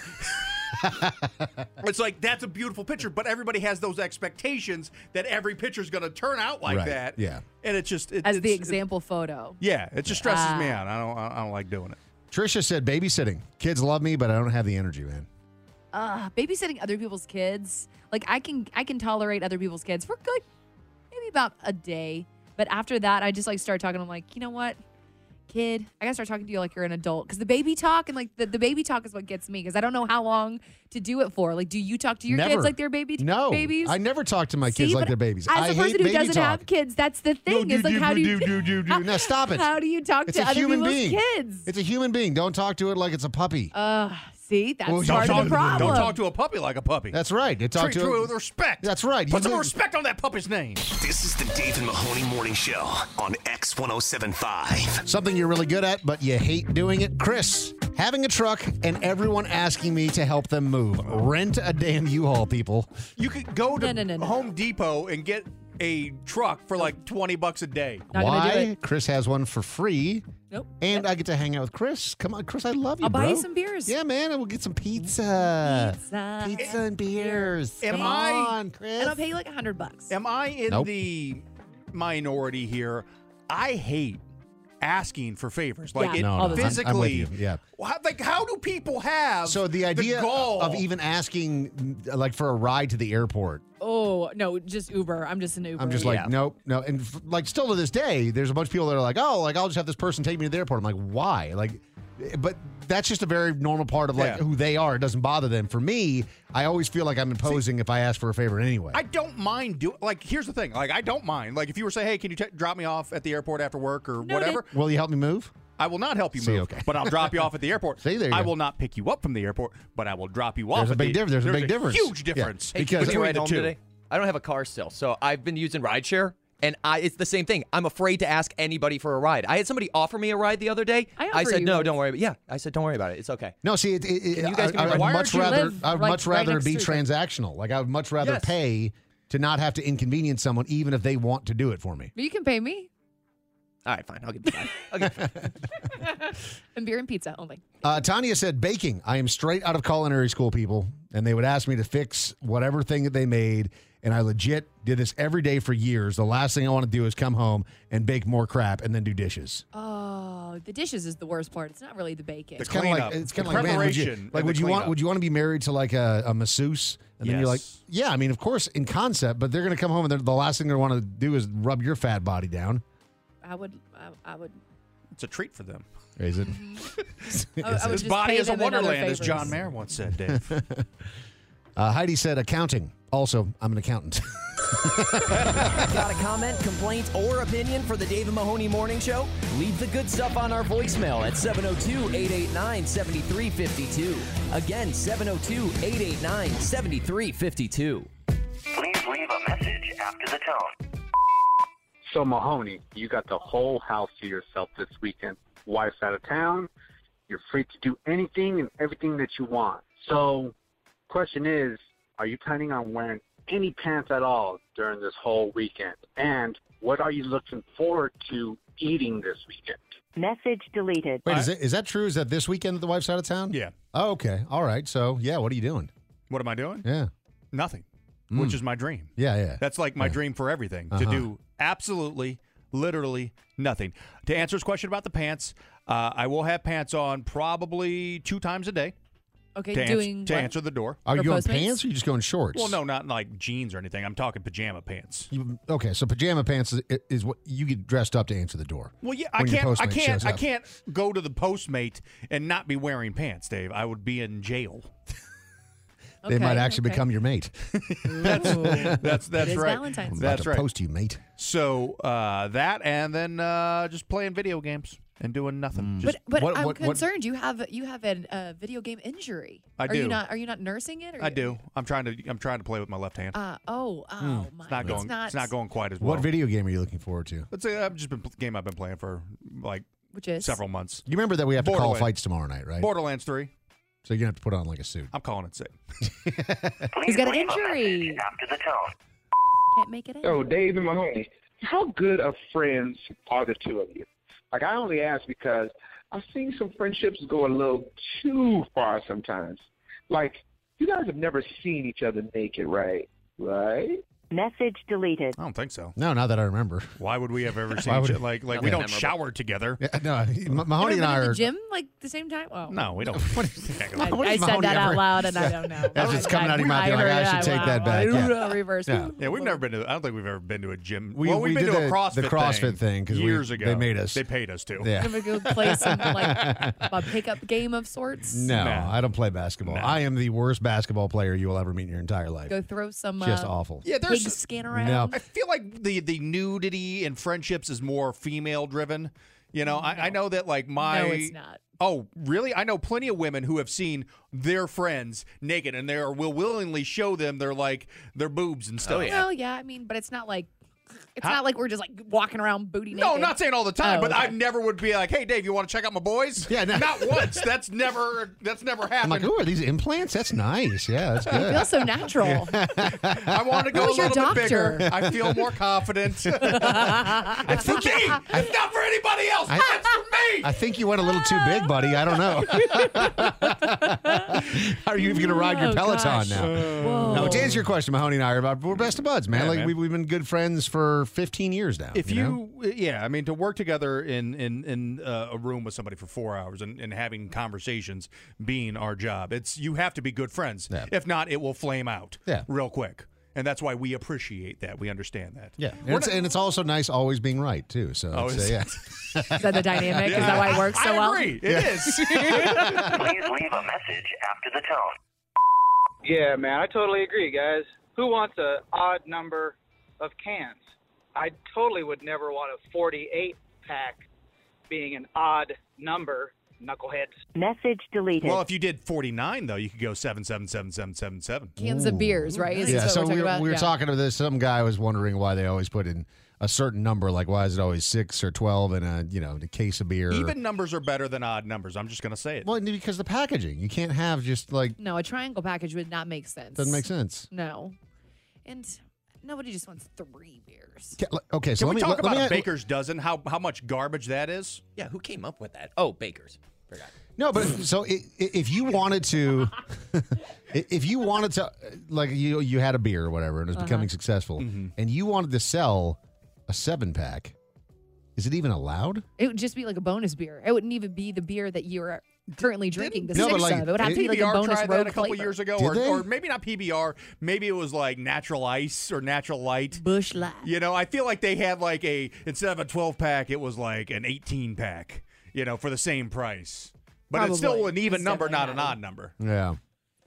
it's like, that's a beautiful picture. But everybody has those expectations that every picture's going to turn out like Right, that. yeah. And it's just... As the example photo. Yeah, it just stresses me out. I don't like doing it. Trisha said babysitting. Kids love me, but I don't have the energy, man. Babysitting other people's kids. Like I can tolerate other people's kids for like maybe about a day. But after that, I just like start talking. I'm like, you know what? Kid, I gotta start talking to you like you're an adult because the baby talk and like the baby talk is what gets me because I don't know how long to do it for. Like, do you talk to your Never. kids like they're babies? I never talk to my kids See, like but they're babies. As I a hate person who baby doesn't talk. have kids, that's the thing. Is like how do you Now stop it. How do you talk It's to a other human people's being. kids? It's a human being. Don't talk to it like it's a puppy. See, that's Well, part of the problem. Don't talk to a puppy like a puppy. That's right. You talk Treat to her with respect. That's right. Put You some live- respect on that puppy's name. This is the Dave and Mahoney Morning Show on X1075. Something you're really good at, but you hate doing it. Chris, having a truck and everyone asking me to help them move. Rent a damn U-Haul, people. You could go to No. Home Depot and get a truck for like $20 a day. Not gonna do Why? it. Chris has one for free. Nope. And I get to hang out with Chris. Come on, Chris, I love you, I'll buy bro. you some beers. Yeah, man, and we'll get some pizza. Pizza and beers. Am Come I- on, Chris. And I'll pay you like $100. Am I in Nope. the minority here? I hate asking for favors. Like Yeah. it No, all the time. physically. I'm with you, yeah. How do people have So the idea gall? of even asking, like, for a ride to the airport, Oh, no, just Uber. I'm just an Uber. I'm just like, nope, no. And like, still to this day, there's a bunch of people that are like, oh, like, I'll just have this person take me to the airport. I'm like, why? Like, but that's just a very normal part of like Yeah. who they are. It doesn't bother them. For me, I always feel like I'm imposing if I ask for a favor anyway. I don't mind doing. Like, here's the thing. Like, I don't mind. Like, if you were say, hey, can you drop me off at the airport after work or whatever? Will you help me move? I will not help you See, move, okay. but I'll drop you off at the airport. See, there you I go. will not pick you up from the airport, but I will drop you off. There's a at big the- difference. There's a big difference. Huge Yeah. difference. Hey, because- Can you between ride the home two. today? I don't have a car still, so I've been using rideshare, and it's the same thing. I'm afraid to ask anybody for a ride. I had somebody offer me a ride the other day. I I offer said, you no, rides. don't worry about it. Yeah, I said, don't worry about it. It's okay. No, see, you guys give me I'd a- Why much aren't you rather, live, I'd like, much right rather next be to each transactional. Like, I would much rather Yes. pay to not have to inconvenience someone, even if they want to do it for me. But you can pay me. All right, fine. I'll give you that. I'll give you that. And beer and pizza only. Tanya said baking. I am straight out of culinary school, people, and they would ask me to fix whatever thing that they made, and I legit did this every day for years. The last thing I want to do is come home and bake more crap and then do dishes. Oh, the dishes is the worst part. It's not really the baking. The It's kind of like cleanup, it's kind the of like, man, would you, preparation like and would the you want cleanup. would you want to be married to like a masseuse? And then you're like, Yes. yeah, I mean, of course, in concept, but they're gonna come home and the last thing they want to do is rub your fat body down. I would. It's a treat for them. Is it? I would This just body pay is a them in other wonderland, as favors. John Mayer once said, Dave. Heidi said accounting. Also, I'm an accountant. Got a comment, complaint, or opinion for the Dave and Mahoney Morning Show? Leave the good stuff on our voicemail at 702-889-7352. Again, 702-889-7352. Please leave a message after the tone. So, Mahoney, you got the whole house to yourself this weekend. Wife's out of town. You're free to do anything and everything that you want. So, question is, are you planning on wearing any pants at all during this whole weekend? And what are you looking forward to eating this weekend? Message deleted. Wait, is that true? Is that this weekend that the wife's out of town? Yeah. Oh, okay. All right. So, yeah, what are you doing? What am I doing? Yeah. Nothing, which is my dream. Yeah, yeah. That's like my dream for everything, to do absolutely, literally nothing. To answer his question about the pants, I will have pants on probably 2 times a day Okay, to, doing to what? answer the door. Are you For going Postmates? pants or are you just going shorts? Well, no, not like jeans or anything. I'm talking pajama pants. Okay, so pajama pants is what you get dressed up to answer the door. Well, yeah, when your Postmate shows I up. can't go to the Postmate and not be wearing pants, Dave. I would be in jail. They might Okay, actually okay. become your mate. That's It is right. Valentine's I'm Day. about That's to right. post you, mate. So that, and then just playing video games and doing nothing. Just, But What- I'm what- concerned. You have a video game injury. I Are do. you not? Are you not nursing it? Or I do. I'm trying to play with my left hand. my! It's not going. It's not going quite as well. What video game are you looking forward to? Let's say I've just been game I've been playing for like Which is several months. You remember that we have to call Borderlands. fights tomorrow night, right? Borderlands 3. So you're going to have to put on like a suit. I'm calling it sick. He's got an Leave a injury. message after the tone. Can't make it in. So, Dave and Mahoney, how good of friends are the two of you? Like, I only ask because I've seen some friendships go a little too far sometimes. Like, you guys have never seen each other naked, right? Right? Message deleted. I don't think so. No, not that I remember. Why would we have ever seen Why would shit it- like we Nothing don't memorable. shower together? Yeah, no, You Mahoney and ever I been to are. the gym like the same time? Oh, No, we don't. What I, What I is said Mahoney that out ever- loud, and I don't know. That's just coming out of your mouth. You're like, I should take that back. Yeah. Reverse. Yeah. Yeah, we've never been to. I don't think we've ever been to a gym. We we've been did to a the CrossFit thing 'cause years ago. they made us. They paid us to. Yeah. I'm gonna go play some like a pickup game of sorts. No, Nah. I don't play basketball. Nah. I am the worst basketball player you will ever meet in your entire life. Go throw some Just awful. Yeah, pig there's. skin around. No. I feel like the nudity in friendships is more female driven. You know, I know that like my. No, it's not. Oh, really? I know plenty of women who have seen their friends naked and will willingly show them their boobs and stuff. Well, yeah, I mean, but it's not like not like we're just like walking around booty naked. No, I'm not saying all the time, but okay. I never would be like, "Hey, Dave, you want to check out my boys?" Yeah, no. Not once. That's never happened. I'm like, ooh, are these implants? That's nice. Yeah, that's It good. feels so natural. I want to go a Who's your little bit bigger. doctor? I feel more confident. I think for me. It's not for anybody else. It's for me. I think you went a little too big, buddy. I don't know. Are you even going to ride your Peloton gosh. now? Whoa. No, to answer your question, Mahoney and I we're best of buds, man. Yeah, like man. we've been good friends for 15 years now. If know? I mean, to work together in a room with somebody for 4 hours and having conversations being our job, you have to be good friends. Yeah. If not, it will flame out Yeah. real quick. And that's why we appreciate that. We understand that. Yeah, and it's also nice always being right too. So yeah. Is that the dynamic? Is that why it works so I well? agree. It is. Please leave a message after the tone. Yeah, man, I totally agree, guys. Who wants an odd number of cans? I totally would never want a 48-pack being an odd number, knuckleheads. Message deleted. Well, if you did 49, though, you could go 77777. Cans of beers, right? Is Yeah, this so what we're we talking about? were Yeah. talking to this. Some guy was wondering why they always put in a certain number. Like, why is it always 6 or 12 in a case of beer? Even numbers are better than odd numbers. I'm just going to say it. Well, because the packaging, you can't have just like No, a triangle package would not make sense. doesn't make sense. No. And nobody just wants 3 beers. Okay, so Can we talk let me about a baker's dozen? How much garbage that is? Yeah, who came up with that? Oh, bakers. Forgot. No, but so if you wanted to, like you had a beer or whatever and it was becoming successful, and you wanted to sell a 7-pack, is it even allowed? It would just be like a bonus beer. It wouldn't even be the beer that you're currently drinking. The No, but 6 like, of it would have to be like a PBR bonus tried rogue that a couple flavor. years ago, Did they? or maybe not PBR. Maybe it was like Natural Ice or Natural Light. Bush Light. You know, I feel like they had like instead of a 12-pack, it was like an 18-pack. You know, for the same price. But it's still Probably. an even It's number, definitely not an high. odd number. Yeah.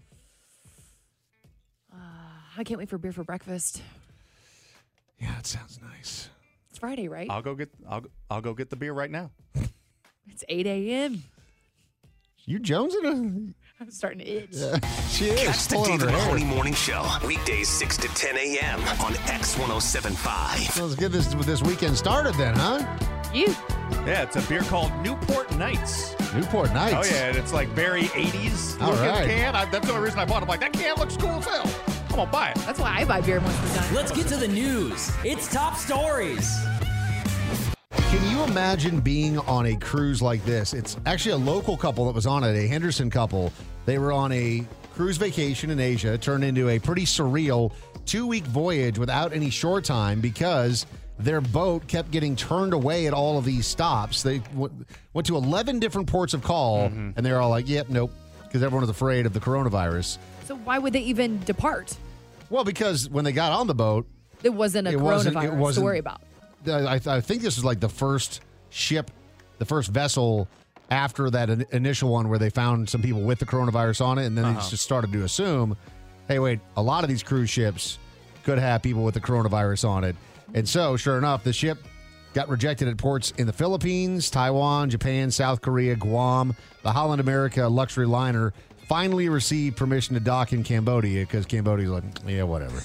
I can't wait for beer for breakfast. Yeah, it sounds nice. It's Friday, right? I'll go get the beer right now. It's 8 a.m. You jonesing? I'm starting to itch. She is. Catch the pulling on Dave her hair. Mahoney Morning Show. Weekdays 6 to 10 a.m. on X1075. So let's get this weekend started then, huh? You. Yeah, it's a beer called Newport Nights. Newport Nights. Oh, yeah, and it's like very 80s All looking right. can. That's the only reason I bought it. I'm like, that can looks cool as hell. I'm going to buy it. That's why I buy beer most of the time. Let's get to the news. It's top stories. Can you imagine being on a cruise like this? It's actually a local couple that was on it, a Henderson couple. They were on a cruise vacation in Asia. It turned into a pretty surreal 2-week voyage without any shore time because their boat kept getting turned away at all of these stops. They went to 11 different ports of call, and they were all like, yep, nope, because everyone was afraid of the coronavirus. So why would they even depart? Well, because when they got on the boat, It wasn't a coronavirus to worry about. I think this is like the first ship, the first vessel after that initial one where they found some people with the coronavirus on it, and then they just started to assume, hey, wait, a lot of these cruise ships could have people with the coronavirus on it. And so, sure enough, the ship got rejected at ports in the Philippines, Taiwan, Japan, South Korea, Guam. The Holland America luxury liner finally received permission to dock in Cambodia because Cambodia's like, yeah, whatever.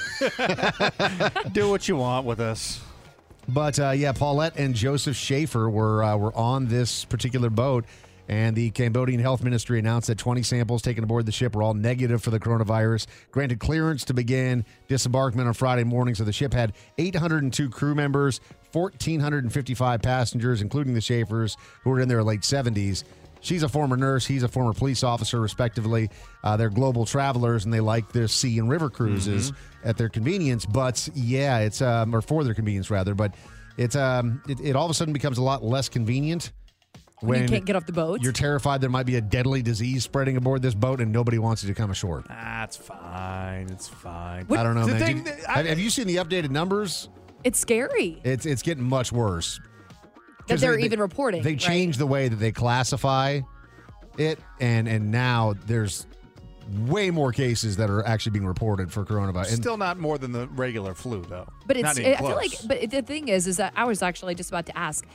Do what you want with us. But, Paulette and Joseph Schaefer were on this particular boat, and the Cambodian Health Ministry announced that 20 samples taken aboard the ship were all negative for the coronavirus, granted clearance to begin disembarkment on Friday morning. So the ship had 802 crew members, 1,455 passengers, including the Schaefers, who were in their late 70s. She's a former nurse. He's a former police officer, respectively. They're global travelers, and they like their sea and river cruises at their convenience. But, yeah, it's or for their convenience, rather. But it all of a sudden becomes a lot less convenient When you can't get off the boat. You're terrified there might be a deadly disease spreading aboard this boat, and nobody wants you to come ashore. That's fine. It's fine. I don't know, The man. thing Have you seen the updated numbers? It's scary It's getting much worse. that 'Cause they're even reporting. They right? changed the way that they classify it, and now there's way more cases that are actually being reported for coronavirus. And Still not more than the regular flu, though. But Not it's even I feel close. like but the thing is that I was actually just about to ask,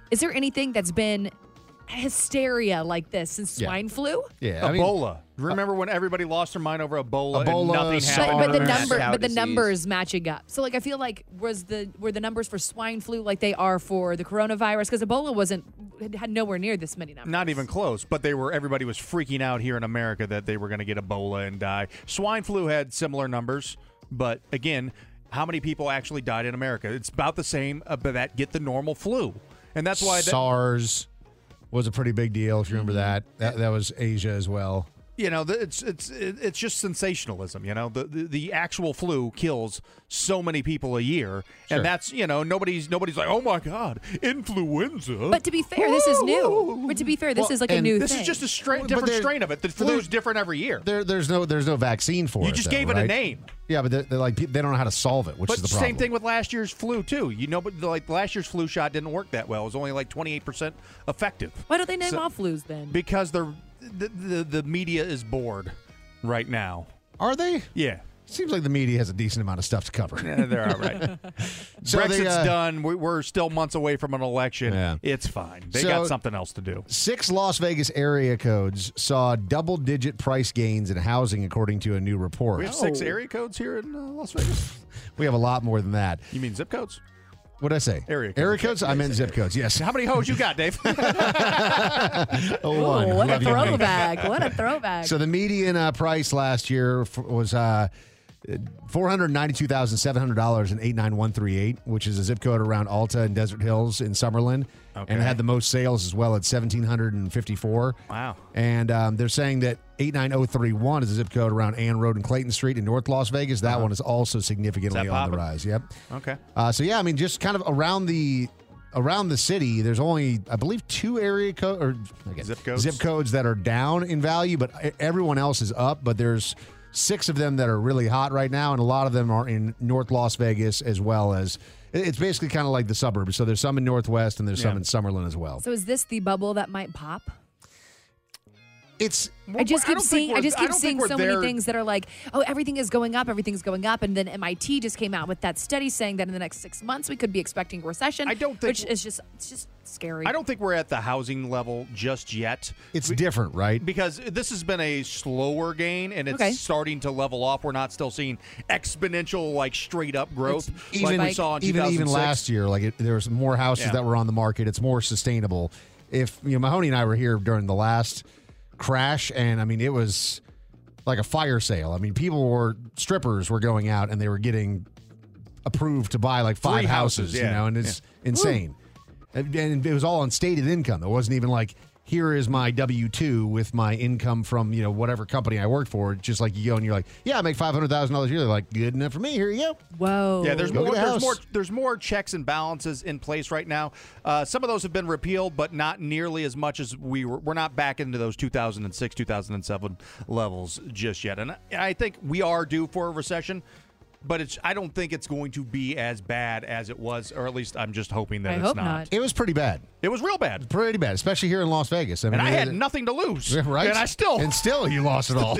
Is there anything that's been hysteria like this since swine flu? Yeah, Ebola. Remember when everybody lost their mind over Ebola and Ebola, nothing happened? But the numbers matching up. So like I feel like were the numbers for swine flu like they are for the coronavirus? Because Ebola had nowhere near this many numbers. Not even close, but everybody was freaking out here in America that they were going to get Ebola and die. Swine flu had similar numbers, but again, how many people actually died in America? It's about the same, but that get the normal flu. And that's why SARS was a pretty big deal, if you remember that. That was Asia as well. You know, it's just sensationalism. You know, the actual flu kills so many people a year, and that's nobody's like, oh my God, influenza. But to be fair, this is new. But to be fair, this is like a new this thing. is just a different strain of it. The flu's different every year. There's no vaccine for it. You just gave it right? a name. Yeah, but they're like, they don't know how to solve it, which is the problem. Same thing with last year's flu too. But like last year's flu shot didn't work that well. It was only like 28% effective. Why don't they name all flus then? Because the media is bored right now. Are they? Yeah. Seems like the media has a decent amount of stuff to cover. Yeah, they're all right. So Brexit's done. We're still months away from an election. Yeah. It's fine. They got something else to do. 6 Las Vegas area codes saw double-digit price gains in housing, according to a new report. We have 6 area codes here in Las Vegas. We have a lot more than that. You mean zip codes? What did I say? Area codes. Area codes? I meant zip codes, yes. How many hoes you got, Dave? One. What a Love you, throwback. What a throwback. So the median price last year was $492,700 in 89138, which is a zip code around Alta and Desert Hills in Summerlin. Okay. And it had the most sales as well at 1,754. Wow. And they're saying that 89031 is a zip code around Ann Road and Clayton Street in North Las Vegas. That one is also significantly on the rise. Yep. Okay. So yeah, I mean, just kind of around the city, there's only, I believe, 2 area zip codes that are down in value, but everyone else is up. But there's 6 of them that are really hot right now, and a lot of them are in North Las Vegas, as well as it's basically kind of like the suburbs. So there's some in Northwest and there's some in Summerlin as well. So is this the bubble that might pop? I just keep seeing so many things that are like, oh, everything is going up, and then MIT just came out with that study saying that in the next 6 months we could be expecting a recession. Which is just scary. I don't think we're at the housing level just yet. It's different, right? Because this has been a slower gain, and it's starting to level off. We're not still seeing exponential, like straight up growth like we saw in 2006. Even last year, there was more houses that were on the market. It's more sustainable. If Mahoney and I were here during the last crash, and I mean, it was like a fire sale. I mean, strippers were going out and they were getting approved to buy like 5 houses, and it's insane. And it was all on stated income. It wasn't even like, here is my W-2 with my income from, whatever company I worked for. It's just like you go and you're like, yeah, I make $500,000 a year. They're like, good enough for me. Here you go. Whoa. Yeah, there's more checks and balances in place right now. Some of those have been repealed, but not nearly as much as we're not back into those 2006, 2007 levels just yet. And I think we are due for a recession. But I don't think it's going to be as bad as it was, or at least I'm just hoping that it's not. It was pretty bad. It was real bad. Pretty bad, especially here in Las Vegas. I mean, and I had nothing to lose. Right? And still you lost it all.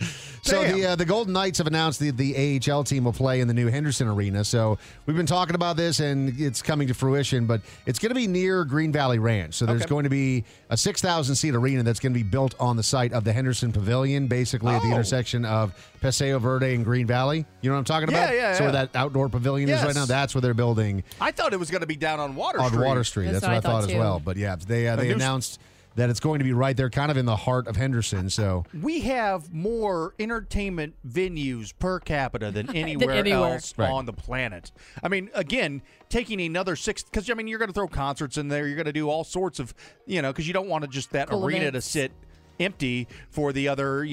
So the Golden Knights have announced the AHL team will play in the new Henderson Arena. So we've been talking about this, and it's coming to fruition, but it's going to be near Green Valley Ranch. So there's going to be a 6,000-seat arena that's going to be built on the site of the Henderson Pavilion, basically at the intersection of Paseo Verde and Green Valley. You know what I'm talking about? Yeah. So where that outdoor pavilion is right now, that's where they're building. I thought it was going to be down on Water Street. On Water Street. That's what I thought as well. But yeah, they announced that it's going to be right there, kind of in the heart of Henderson. So we have more entertainment venues per capita than anywhere else on the planet. I mean, again, taking another 6, because I mean, you're going to throw concerts in there. You're going to do all sorts of, because you don't want to just that arena to sit empty for the other,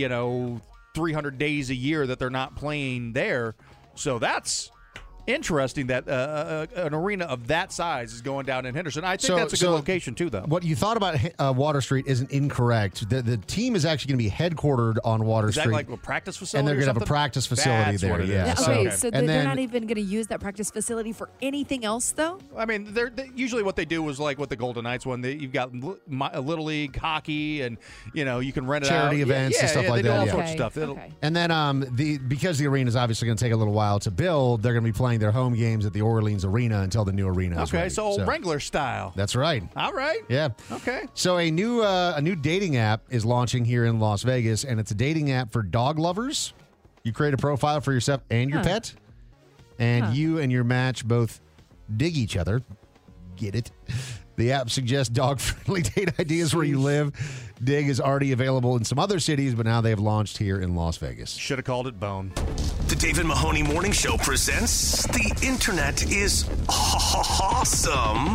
300 days a year that they're not playing there. So that's interesting that an arena of that size is going down in Henderson. I think that's a good location, too, though. What you thought about Water Street isn't incorrect. The team is actually going to be headquartered on Water Street. Is that like a practice facility? And they're going to have a practice facility there. Yeah. Okay, so they're not even going to use that practice facility for anything else, though? I mean, usually what they do is like with the Golden Knights one, you've got Little League hockey, and you can rent it out. Charity events and stuff like that. They do all sorts of stuff. Okay. And then because the arena is obviously going to take a little while to build, they're going to be playing playing their home games at the Orleans Arena until the new arena is Okay, ready. so old Wrangler style. That's right. All right. Yeah. Okay. So a new dating app is launching here in Las Vegas, and it's a dating app for dog lovers. You create a profile for yourself and your pet, and you and your match both dig each other. Get it? The app suggests dog-friendly date ideas where you live. Dig is already available in some other cities, but now they've launched here in Las Vegas. Should have called it Bone. The David Mahoney Morning Show presents The Internet is Awesome.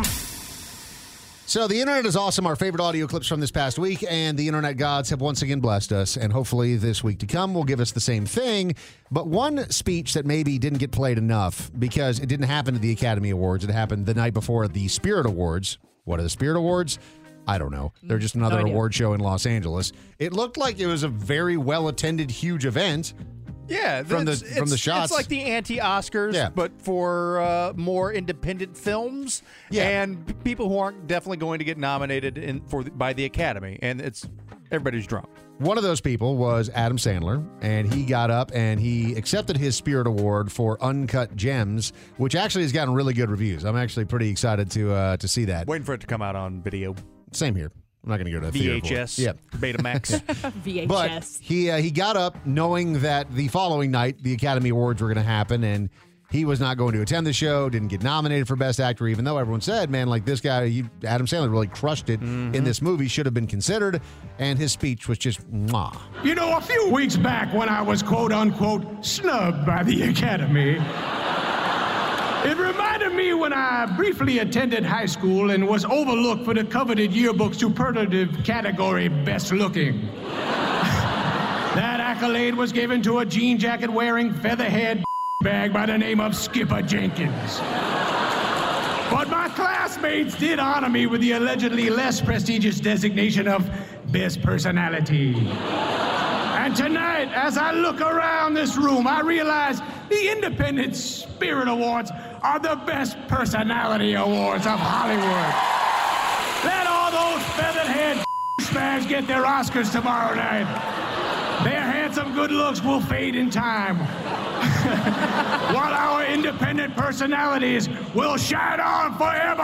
So the internet is awesome. Our favorite audio clips from this past week, and the internet gods have once again blessed us, and hopefully this week to come will give us the same thing. But one speech that maybe didn't get played enough because it didn't happen at the Academy Awards. It happened the night before the Spirit Awards. What are the Spirit Awards? I don't know. They're just another award show in Los Angeles. It looked like it was a very well-attended, huge event. Yeah, from the shots, it's like the anti-Oscars, but for more independent films, and people who aren't definitely going to get nominated by the Academy, and everybody's drunk. One of those people was Adam Sandler, and he got up and he accepted his Spirit Award for Uncut Gems, which actually has gotten really good reviews. I'm actually pretty excited to see that. Waiting for it to come out on video. Same here. I'm not going to go to the theater for it. VHS, Betamax. VHS. But he got up knowing that the following night the Academy Awards were going to happen, and he was not going to attend the show, didn't get nominated for Best Actor, even though everyone said, man, like this guy, Adam Sandler really crushed it in this movie, should have been considered, and his speech was just mwah. You know, a few weeks back when I was quote-unquote snubbed by the Academy, it reminded me when I briefly attended high school and was overlooked for the coveted yearbook superlative category Best Looking. That accolade was given to a jean jacket wearing featherhead bag by the name of Skipper Jenkins. But my classmates did honor me with the allegedly less prestigious designation of Best Personality. And tonight, as I look around this room, I realize the Independent Spirit Awards are the Best Personality Awards of Hollywood. Let all those feathered-head bags get their Oscars tomorrow night. Their handsome good looks will fade in time, while our independent personalities will shine on forever.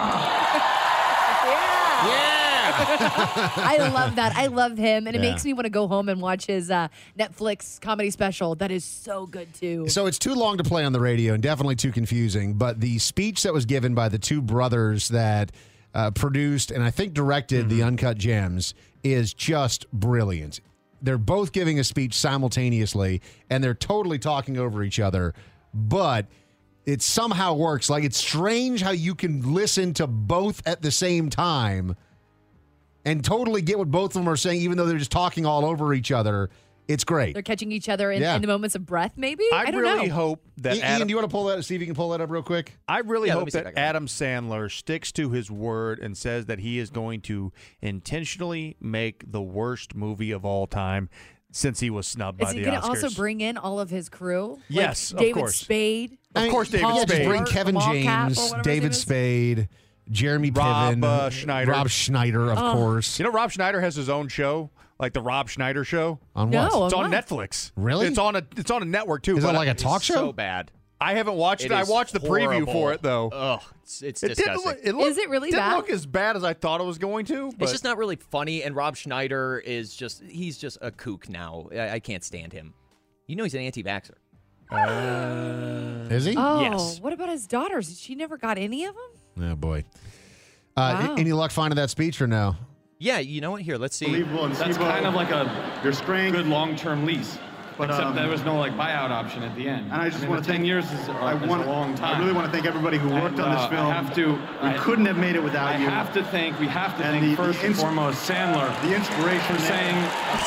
I love that. I love him, and it Yeah. makes me want to go home and watch his Netflix comedy special. That is so good, too. So it's too long to play on the radio and definitely too confusing, but the speech that was given by the two brothers that produced and I think directed the Uncut Gems is just brilliant. They're both giving a speech simultaneously, and they're totally talking over each other, but it somehow works. Like, it's strange how you can listen to both at the same time and totally get what both of them are saying, even though they're just talking all over each other. It's great. They're catching each other in the moments of breath, maybe? I don't really know. hope that Ian, do you want to pull that? See if you can pull that up real quick. I really Yeah, let hope me see if I that can- Adam Sandler sticks to his word and says that he is going to intentionally make the worst movie of all time since he was snubbed by Is he the going to Oscars. also bring in all of his crew? Yes, like of David course. Spade. Of course, David Paul Spade. Just bring Blart, Kevin Jamal Cap, or James, whatever his name David is. Spade, Jeremy Rob, Piven, Schneider. Rob Schneider, of course. You know, Rob Schneider has his own show, like the Rob Schneider Show. On No, what? It's on on what? Netflix. Really? It's on a network too. Is it but like a talk show? So bad. I haven't watched it. I is watched the preview horrible. for it though. Ugh, it's It disgusting. didn't look, Is it really didn't bad? look as bad as I thought it was going to. But It's just not really funny, and Rob Schneider is he's just a kook now. I can't stand him. You know he's an anti-vaxxer. Is he? Oh, Yes. what about his daughters? She never got any of them? Oh, boy. Wow. Any luck finding that speech or no? Yeah, you know what? Here, let's see. Unbelievable. And That's Steve-O, kind of like you're straying. good long-term lease. But, Except there was no buyout option at the end. And I just mean, want to 10 thank, years is a long time. I really want to thank everybody who worked on this film. We couldn't have made it without you. We have to thank And first and foremost Sandler the inspiration for saying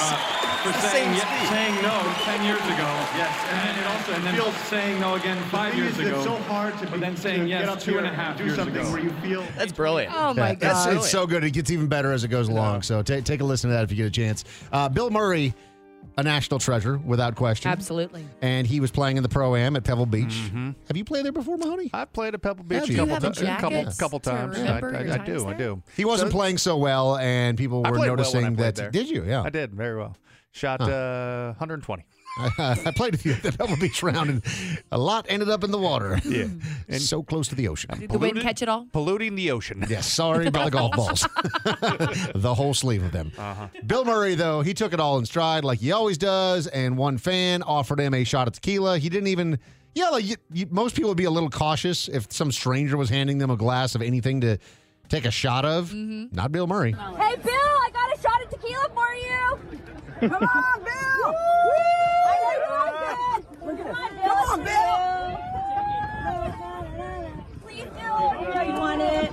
no 10 years ago. Yes, And then saying no again 5 years ago. It's so hard to but then saying to get yes up 2.5 do years something ago. where you feel That's brilliant. Oh, my God. It's so good. It gets even better as it goes along. So take a listen to that if you get a chance. Bill Murray, a national treasure, without question. Absolutely. And he was playing in the Pro-Am at Pebble Beach. Have you played there before, Mahoney? I've played at Pebble Beach Do you have a couple to times. remember your I times do. there? I do. He wasn't playing so well, and people I were played well when I noticing played that. there. Did you? Yeah. I did very well. Shot 120. I played with you at the Pebble Beach round, and a lot ended up in the world. Yeah. And so close to the ocean. Did the wind catch it all? Polluting the ocean. Yes, sorry about the golf balls. The whole sleeve of them. Bill Murray, though, he took it all in stride like he always does, and one fan offered him a shot of tequila. He didn't even, most people would be a little cautious if some stranger was handing them a glass of anything to take a shot of. Not Bill Murray. Hey, Bill, I got a shot of tequila for you. Come on, Bill. I know you like it. Come on, Bill. Please do. You know you want it.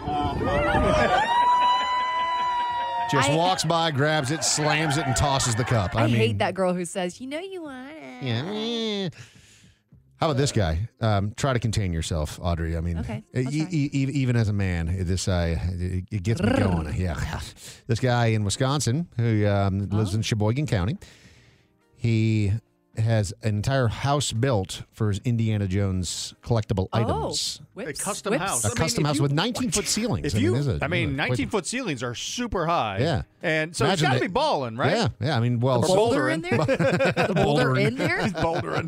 Just walks by, grabs it, slams it, and tosses the cup. I hate that girl who says, you know you want it. Yeah. How about this guy? Try to contain yourself, Audrey. I mean, Okay, even as a man, it gets me going. Yeah. This guy in Wisconsin who lives in Sheboygan County, he has an entire house built for his Indiana Jones collectible items. A custom house. A custom house with 19-foot ceilings. 19-foot ceilings are super high. Yeah. And so Imagine it's got to it. be balling, right? Yeah. I mean, well, The boulder in there? The boulder in there? He's bouldering.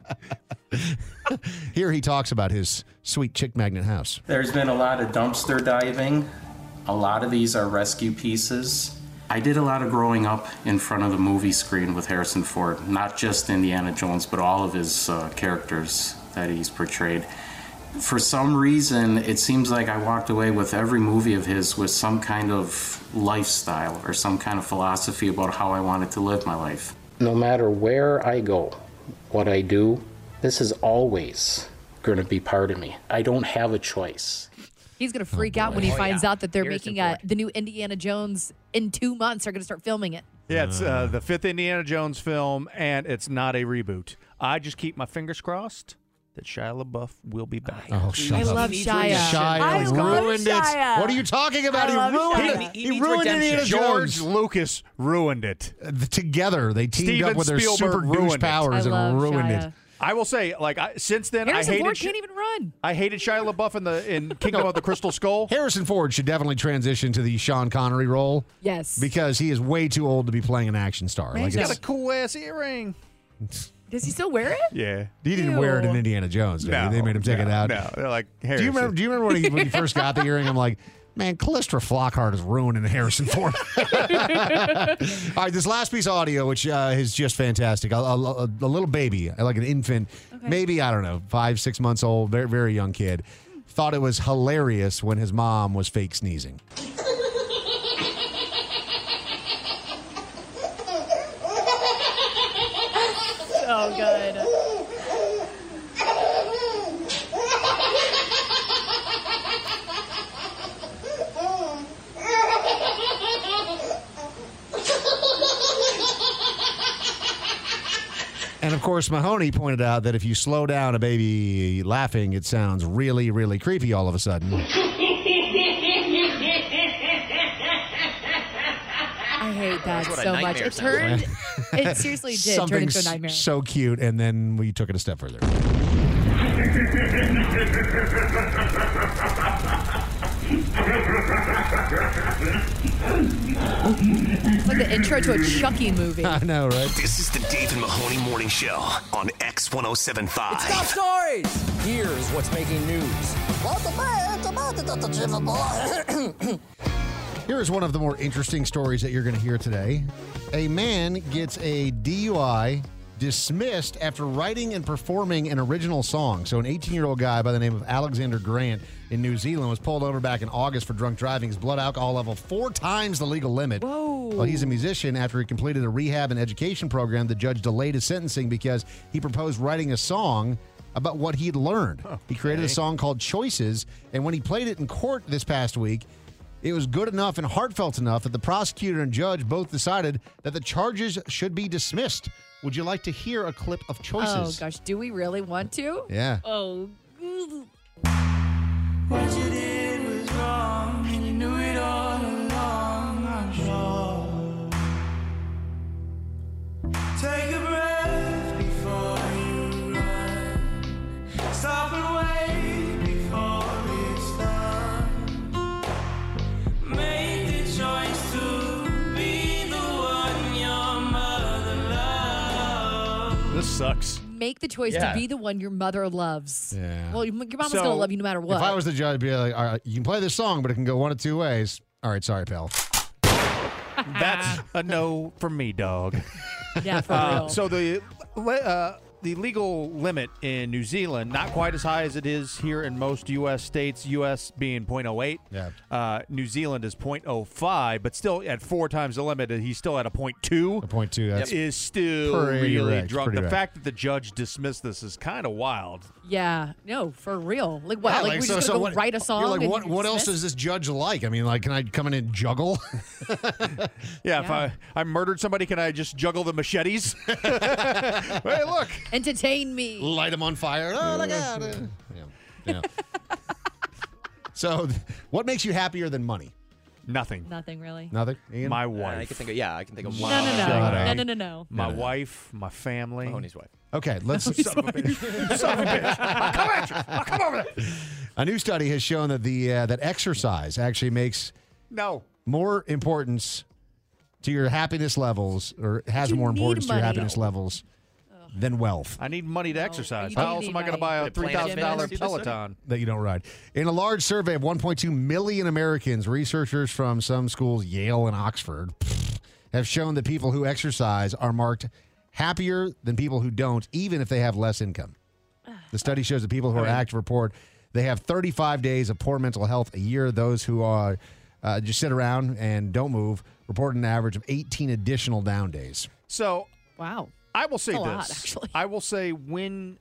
Here he talks about his sweet chick magnet house. There's been a lot of dumpster diving. A lot of these are rescue pieces. I did a lot of growing up in front of the movie screen with Harrison Ford, not just Indiana Jones, but all of his characters that he's portrayed. For some reason, it seems like I walked away with every movie of his with some kind of lifestyle or some kind of philosophy about how I wanted to live my life. No matter where I go, what I do, this is always going to be part of me. I don't have a choice. He's going to freak out when he finds out that they're making the new Indiana Jones in 2 months. They're going to start filming it. Yeah, it's the fifth Indiana Jones film, and it's not a reboot. I just keep my fingers crossed that Shia LaBeouf will be back. Oh, I love Shia. Shia ruined it. What are you talking about? He ruined it. He ruined Indiana George Jones. Lucas ruined it. Together, they teamed up with their super douche powers and ruined it. I will say, since then, Harrison I hated Ford can't even run. I hated Shia LaBeouf in Kingdom of the Crystal Skull. Harrison Ford should definitely transition to the Sean Connery role. Yes. Because he is way too old to be playing an action star. He's got a cool ass earring. Does he still wear it? Yeah. He didn't wear it in Indiana Jones. Did he? They made him take it out. No, they're like, Do you remember when he first got the earring? I'm like, man, Callister Flockhart is ruining Harrison Ford. All right, this last piece of audio, which is just fantastic. A little baby, like an infant, maybe, I don't know, 5-6 months old, very, very young kid, thought it was hilarious when his mom was fake sneezing. So good. And of course, Mahoney pointed out that if you slow down a baby laughing, it sounds really, really creepy all of a sudden. I hate that so much. It turned, it seriously did turn into a nightmare. So cute, and then we took it a step further. It's like the intro to a Chucky movie. I know, right? This is the Dave and Mahoney Morning Show on X1075. It's top stories. Here's what's making news. Here's one of the more interesting stories that you're going to hear today. A man gets a DUI dismissed after writing and performing an original song. So an 18-year-old guy by the name of Alexander Grant in New Zealand was pulled over back in August for drunk driving. His blood alcohol level 4 times the legal limit. Whoa. Well, he's a musician. After he completed a rehab and education program, the judge delayed his sentencing because he proposed writing a song about what he'd learned. Okay. He created a song called Choices, and when he played it in court this past week, it was good enough and heartfelt enough that the prosecutor and judge both decided that the charges should be dismissed. Would you like to hear a clip of Choices? Oh, gosh. Do we really want to? Yeah. Oh. What you did was wrong, and you knew it all along, I'm sure. Take a breath before you run. Stop and wait before it's done. Make the choice to be the one your mother this sucks. Make the choice Yeah. to be the one your mother loves. Yeah. Well, your mama's going to love you no matter what. If I was the judge, I'd be like, all right, you can play this song, but it can go one of two ways. All right, sorry, pal. That's a no from me, dog. Yeah, for real. So the legal limit in New Zealand, not quite as high as it is here in most U.S. states, U.S. being 0.08. Yeah. New Zealand is 0.05, but still at 4 times the limit, he's still at a 0.2. A 0.2, that's is still pretty really wrecked, drunk. pretty The wrecked. fact that the judge dismissed this is kind of wild. Yeah, no, for real. Like what? Yeah, like we're just going to go write a song? You're like, and what else dismiss? is this judge like? I mean, like, can I come in and juggle? Yeah, if I murdered somebody, can I just juggle the machetes? Hey, look. Entertain me. Light them on fire. Oh, look out. Yeah. So, what makes you happier than money? Nothing. Nothing really. Nothing? Ian? My wife. I can think of No, one. no. My wife, my family. Mahoney's wife. Okay, let's. Son of a bitch. Son of a bitch. I'll come at you. I'll come over there. A new study has shown that that exercise actually makes more importance to your happiness levels, or has You more need importance to your money. happiness levels than wealth. I need money to exercise. you How don't else need am I going to money. buy a $3,000 Peloton? That you don't ride. In a large survey of 1.2 million Americans, researchers from some schools, Yale and Oxford, have shown that people who exercise are marked happier than people who don't, even if they have less income. The study shows that people who are active report they have 35 days of poor mental health a year. Those who are just sit around and don't move report an average of 18 additional down days. So, wow. I will say That's a this. lot, actually. I will say when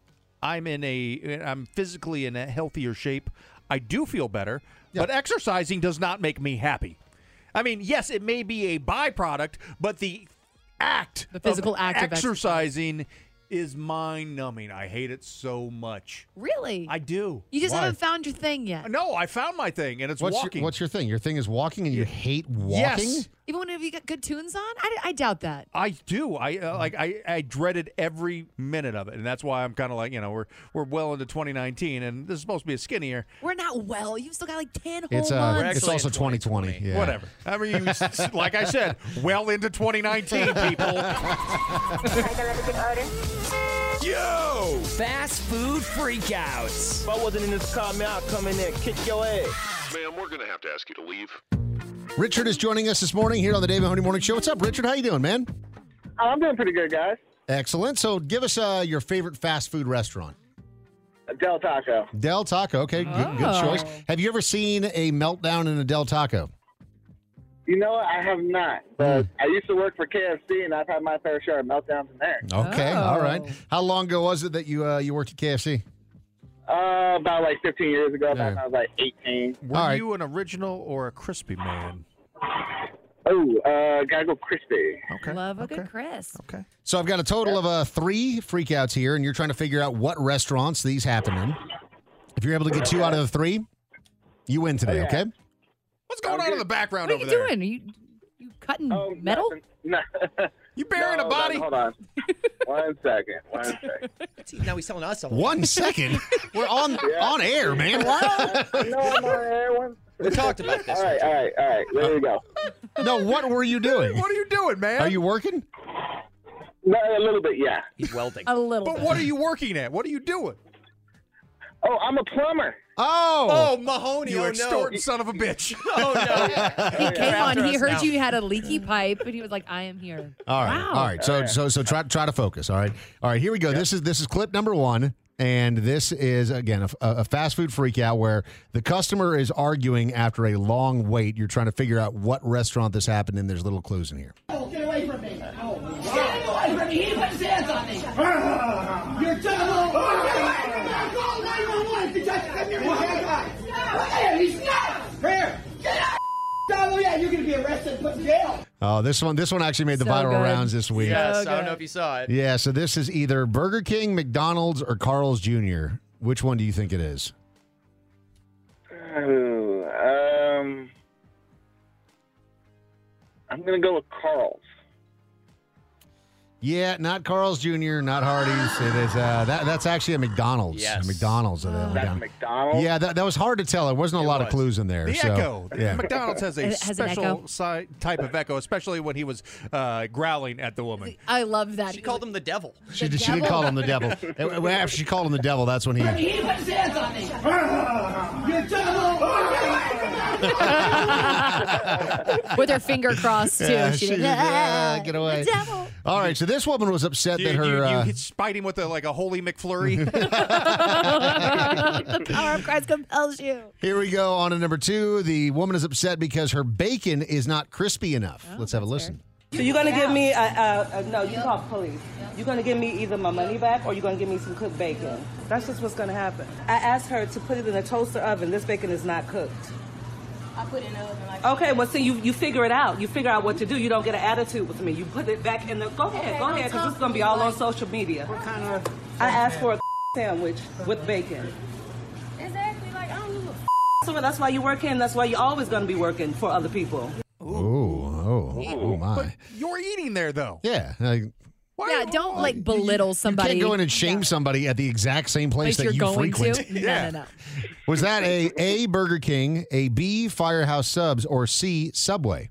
I'm physically in a healthier shape, I do feel better, but exercising does not make me happy. I mean, yes, it may be a byproduct, but the physical act of exercising is mind-numbing. I hate it so much. Really? I do. You just Why? haven't found your thing yet. No, I found my thing, and it's walking. What's your thing? Your thing is walking, and you hate walking? Yes. Even when you got good tunes on? I doubt that. I do. I dreaded every minute of it, and that's why I'm kind of like, we're well into 2020, and this is supposed to be a skinnier. We're not well. You've still got like 10 whole It's months. it's also 2020. Yeah. Whatever. I mean, like I said, well into 2019, people. Yo! Fast food freakouts. If I wasn't in this car, man, I'd come in there and kick your ass. Ma'am, we're going to have to ask you to leave. Richard is joining us this morning here on the Dave Mahoney Morning Show. What's up, Richard? How you doing, man? I'm doing pretty good, guys. Excellent. So give us your favorite fast food restaurant. Del Taco. Del Taco. Okay, good choice. Have you ever seen a meltdown in a Del Taco? You know what? I have not. But I used to work for KFC, and I've had my fair share of meltdowns in there. Okay, all right. How long ago was it that you worked at KFC? About like 15 years ago. Yeah. I was like 18. Were you an original or a crispy man? Oh, gotta go crispy. Okay. Love a good crisp. Okay. So I've got a total of 3 freakouts here, and you're trying to figure out what restaurants these happen in. If you're able to get 2 out of the 3, you win today, okay? What's going on in the background What are over you there? doing? Are you cutting metal? No. You burying No, a body? Hold on. One second. Now he's telling us. 1 second? We're on air, man. No, I'm on air. We talked about this. All right. There you go. No, what were you doing? What are you doing, man? Are you working? No, a little bit, yeah. He's welding. A little But bit. what are you working at? What are you doing? Oh, I'm a plumber. Oh, Mahoney. You Oh, no. extorting son of a bitch. Oh, no. He came on. He heard now. you had a leaky pipe, and he was like, "I am here." All right. Wow. All right. So try to focus. All right. All right. Here we go. This is clip number 1, and this is again a fast food freakout where the customer is arguing after a long wait. You're trying to figure out what restaurant this happened in. There's little clues in here. Oh, get away from me! Get away from me! He put his hands on me! You're done! Call 911 to just come here! Hey, he's not! Here! Get out! Oh, yeah, you're going to be arrested and put in jail! Oh, this one actually made the So viral good. rounds this week. Yes, So I don't know good. if you saw it. Yeah. So this is either Burger King, McDonald's, or Carl's Jr. Which one do you think it is? I'm going to go with Carl's. Yeah, not Carl's Jr., not Hardee's. It is that's actually a McDonald's. Yes. McDonald's. That's McDonald's? Yeah, that was hard to tell. There wasn't a lot of clues in there. The so, echo. Yeah. McDonald's has a It has an special echo. type of echo, especially when he was growling at the woman. I love that. She called him the devil. She did call him the devil. After she called him the devil, that's when he... He put his hands on me. You devil. With her finger crossed, too. Yeah, she she did, did, yeah, get away. The devil. All right, so this woman was upset that her... You spite him with a holy McFlurry. The power of Christ compels you. Here we go on to number 2. The woman is upset because her bacon is not crispy enough. Let's have a listen. So you're gonna give me no, you call police. You're gonna give me either my money back or you're gonna give me some cooked bacon. That's just what's gonna happen. I asked her to put it in a toaster oven. This bacon is not cooked. I put it in the oven like Okay, well, see, you figure it out. You figure out what to do. You don't get an attitude with me. You put it back in the... Go ahead, because this is going to be all on social media. What kind of... I asked for a sandwich with bacon. Exactly, like, I don't give a So that's why you work in. That's why you're always going to be working for other people. Oh my. But you're eating there, though. Yeah. Don't belittle somebody. You can't go in and shame somebody at the exact same place that you're you going frequent. to. No. Was that A, Burger King, a B, Firehouse Subs, or C, Subway?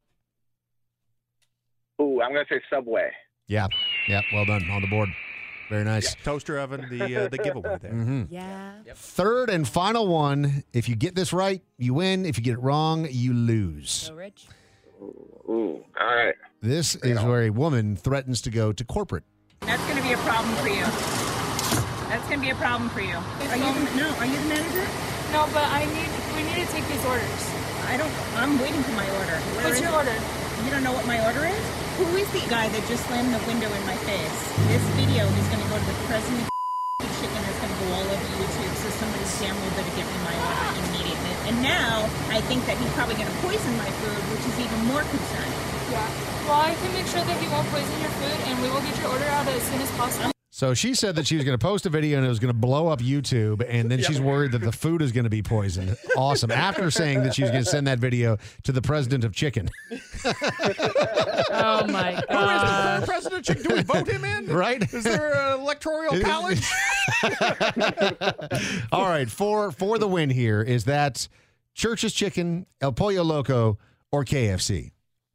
Ooh, I'm going to say Subway. Yeah. Well done. On the board. Very nice. Toaster oven, the giveaway there. Mhm. Yeah. Third and final one. If you get this right, you win. If you get it wrong, you lose. So rich. Ooh, all right. This is where a woman threatens to go to corporate. That's going to be a problem for you. That's going to be a problem for you. Are you the manager? No, but we need to take these orders. I'm waiting for my order. What's your order? You don't know what my order is? Who is the guy that just slammed the window in my face? This video is going to go to the president of chicken. It's going to go all over YouTube. So somebody damn well better get me my order immediately. And now I think that he's probably going to poison my food, which is even more concerning. Yeah. Well, I can make sure that he won't poison your food, and we will get your order out as soon as possible. So she said that she was going to post a video and it was going to blow up YouTube, and then she's worried that the food is going to be poisoned. Awesome. After saying that she's going to send that video to the president of chicken. Oh, my God. Who is the current president of chicken? Do we vote him in? Right? Is there an electoral college? All right. For the win here, is that Church's Chicken, El Pollo Loco, or KFC?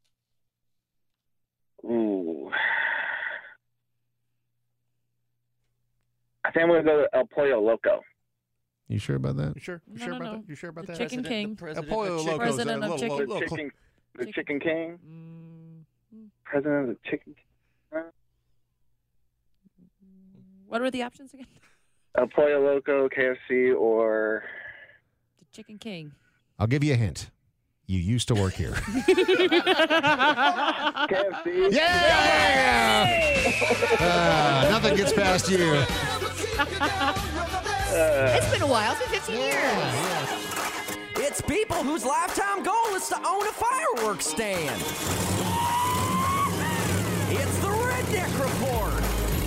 Ooh. I think I'm going to go to El Pollo Loco. You sure about that? You sure? You sure about that? You sure about The that? Chicken King. El Pollo Loco's President of chicken. The Chicken King? President of the Chicken King? What were the options again? El Pollo Loco, KFC, or... The Chicken King. I'll give you a hint. You used to work here. KFC. Yeah! Nothing gets past you. It's been a while. It's been 15 years. It's people whose lifetime goal is to own a fireworks stand. It's the Redneck Report.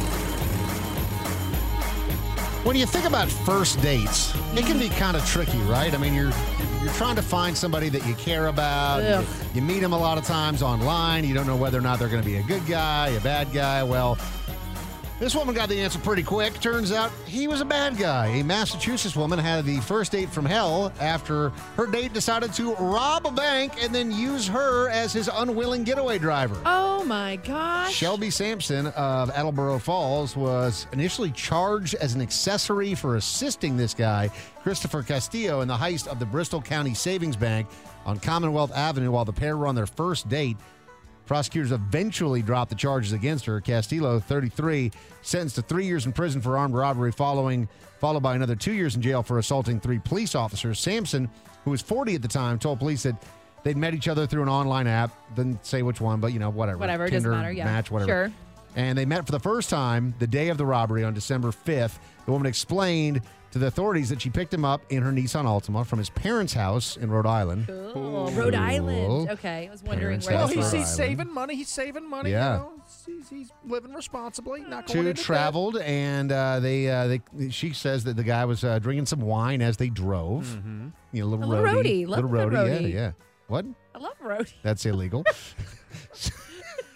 When you think about first dates, it can be kind of tricky, right? I mean, you're trying to find somebody that you care about. You meet them a lot of times online. You don't know whether or not they're going to be a good guy, a bad guy. Well, this woman got the answer pretty quick. Turns out he was a bad guy. A Massachusetts woman had the first date from hell after her date decided to rob a bank and then use her as his unwilling getaway driver. Oh, my gosh. Shelby Sampson of Attleboro Falls was initially charged as an accessory for assisting this guy, Christopher Castillo, in the heist of the Bristol County Savings Bank on Commonwealth Avenue while the pair were on their first date. Prosecutors eventually dropped the charges against her. Castillo, 33, sentenced to 3 years in prison for armed robbery, followed by another 2 years in jail for assaulting 3 police officers. Sampson, who was 40 at the time, told police that they'd met each other through an online app. Didn't say which one, but, whatever. Whatever, it Tinder, doesn't matter, yeah. Match, whatever. Sure. And they met for the first time the day of the robbery on December 5th. The woman explained to the authorities that she picked him up in her Nissan Altima from his parents' house in Rhode Island. Cool. Rhode Island. Okay, I was wondering Parents' where. house, Well, Rhode he's Island. saving money. He's saving money. Yeah. He's living responsibly. Not going Two into traveled, and she says that the guy was drinking some wine as they drove. Mm-hmm. A little A little roadie. Love little a roadie. roadie. Yeah. What? I love roadie. That's illegal.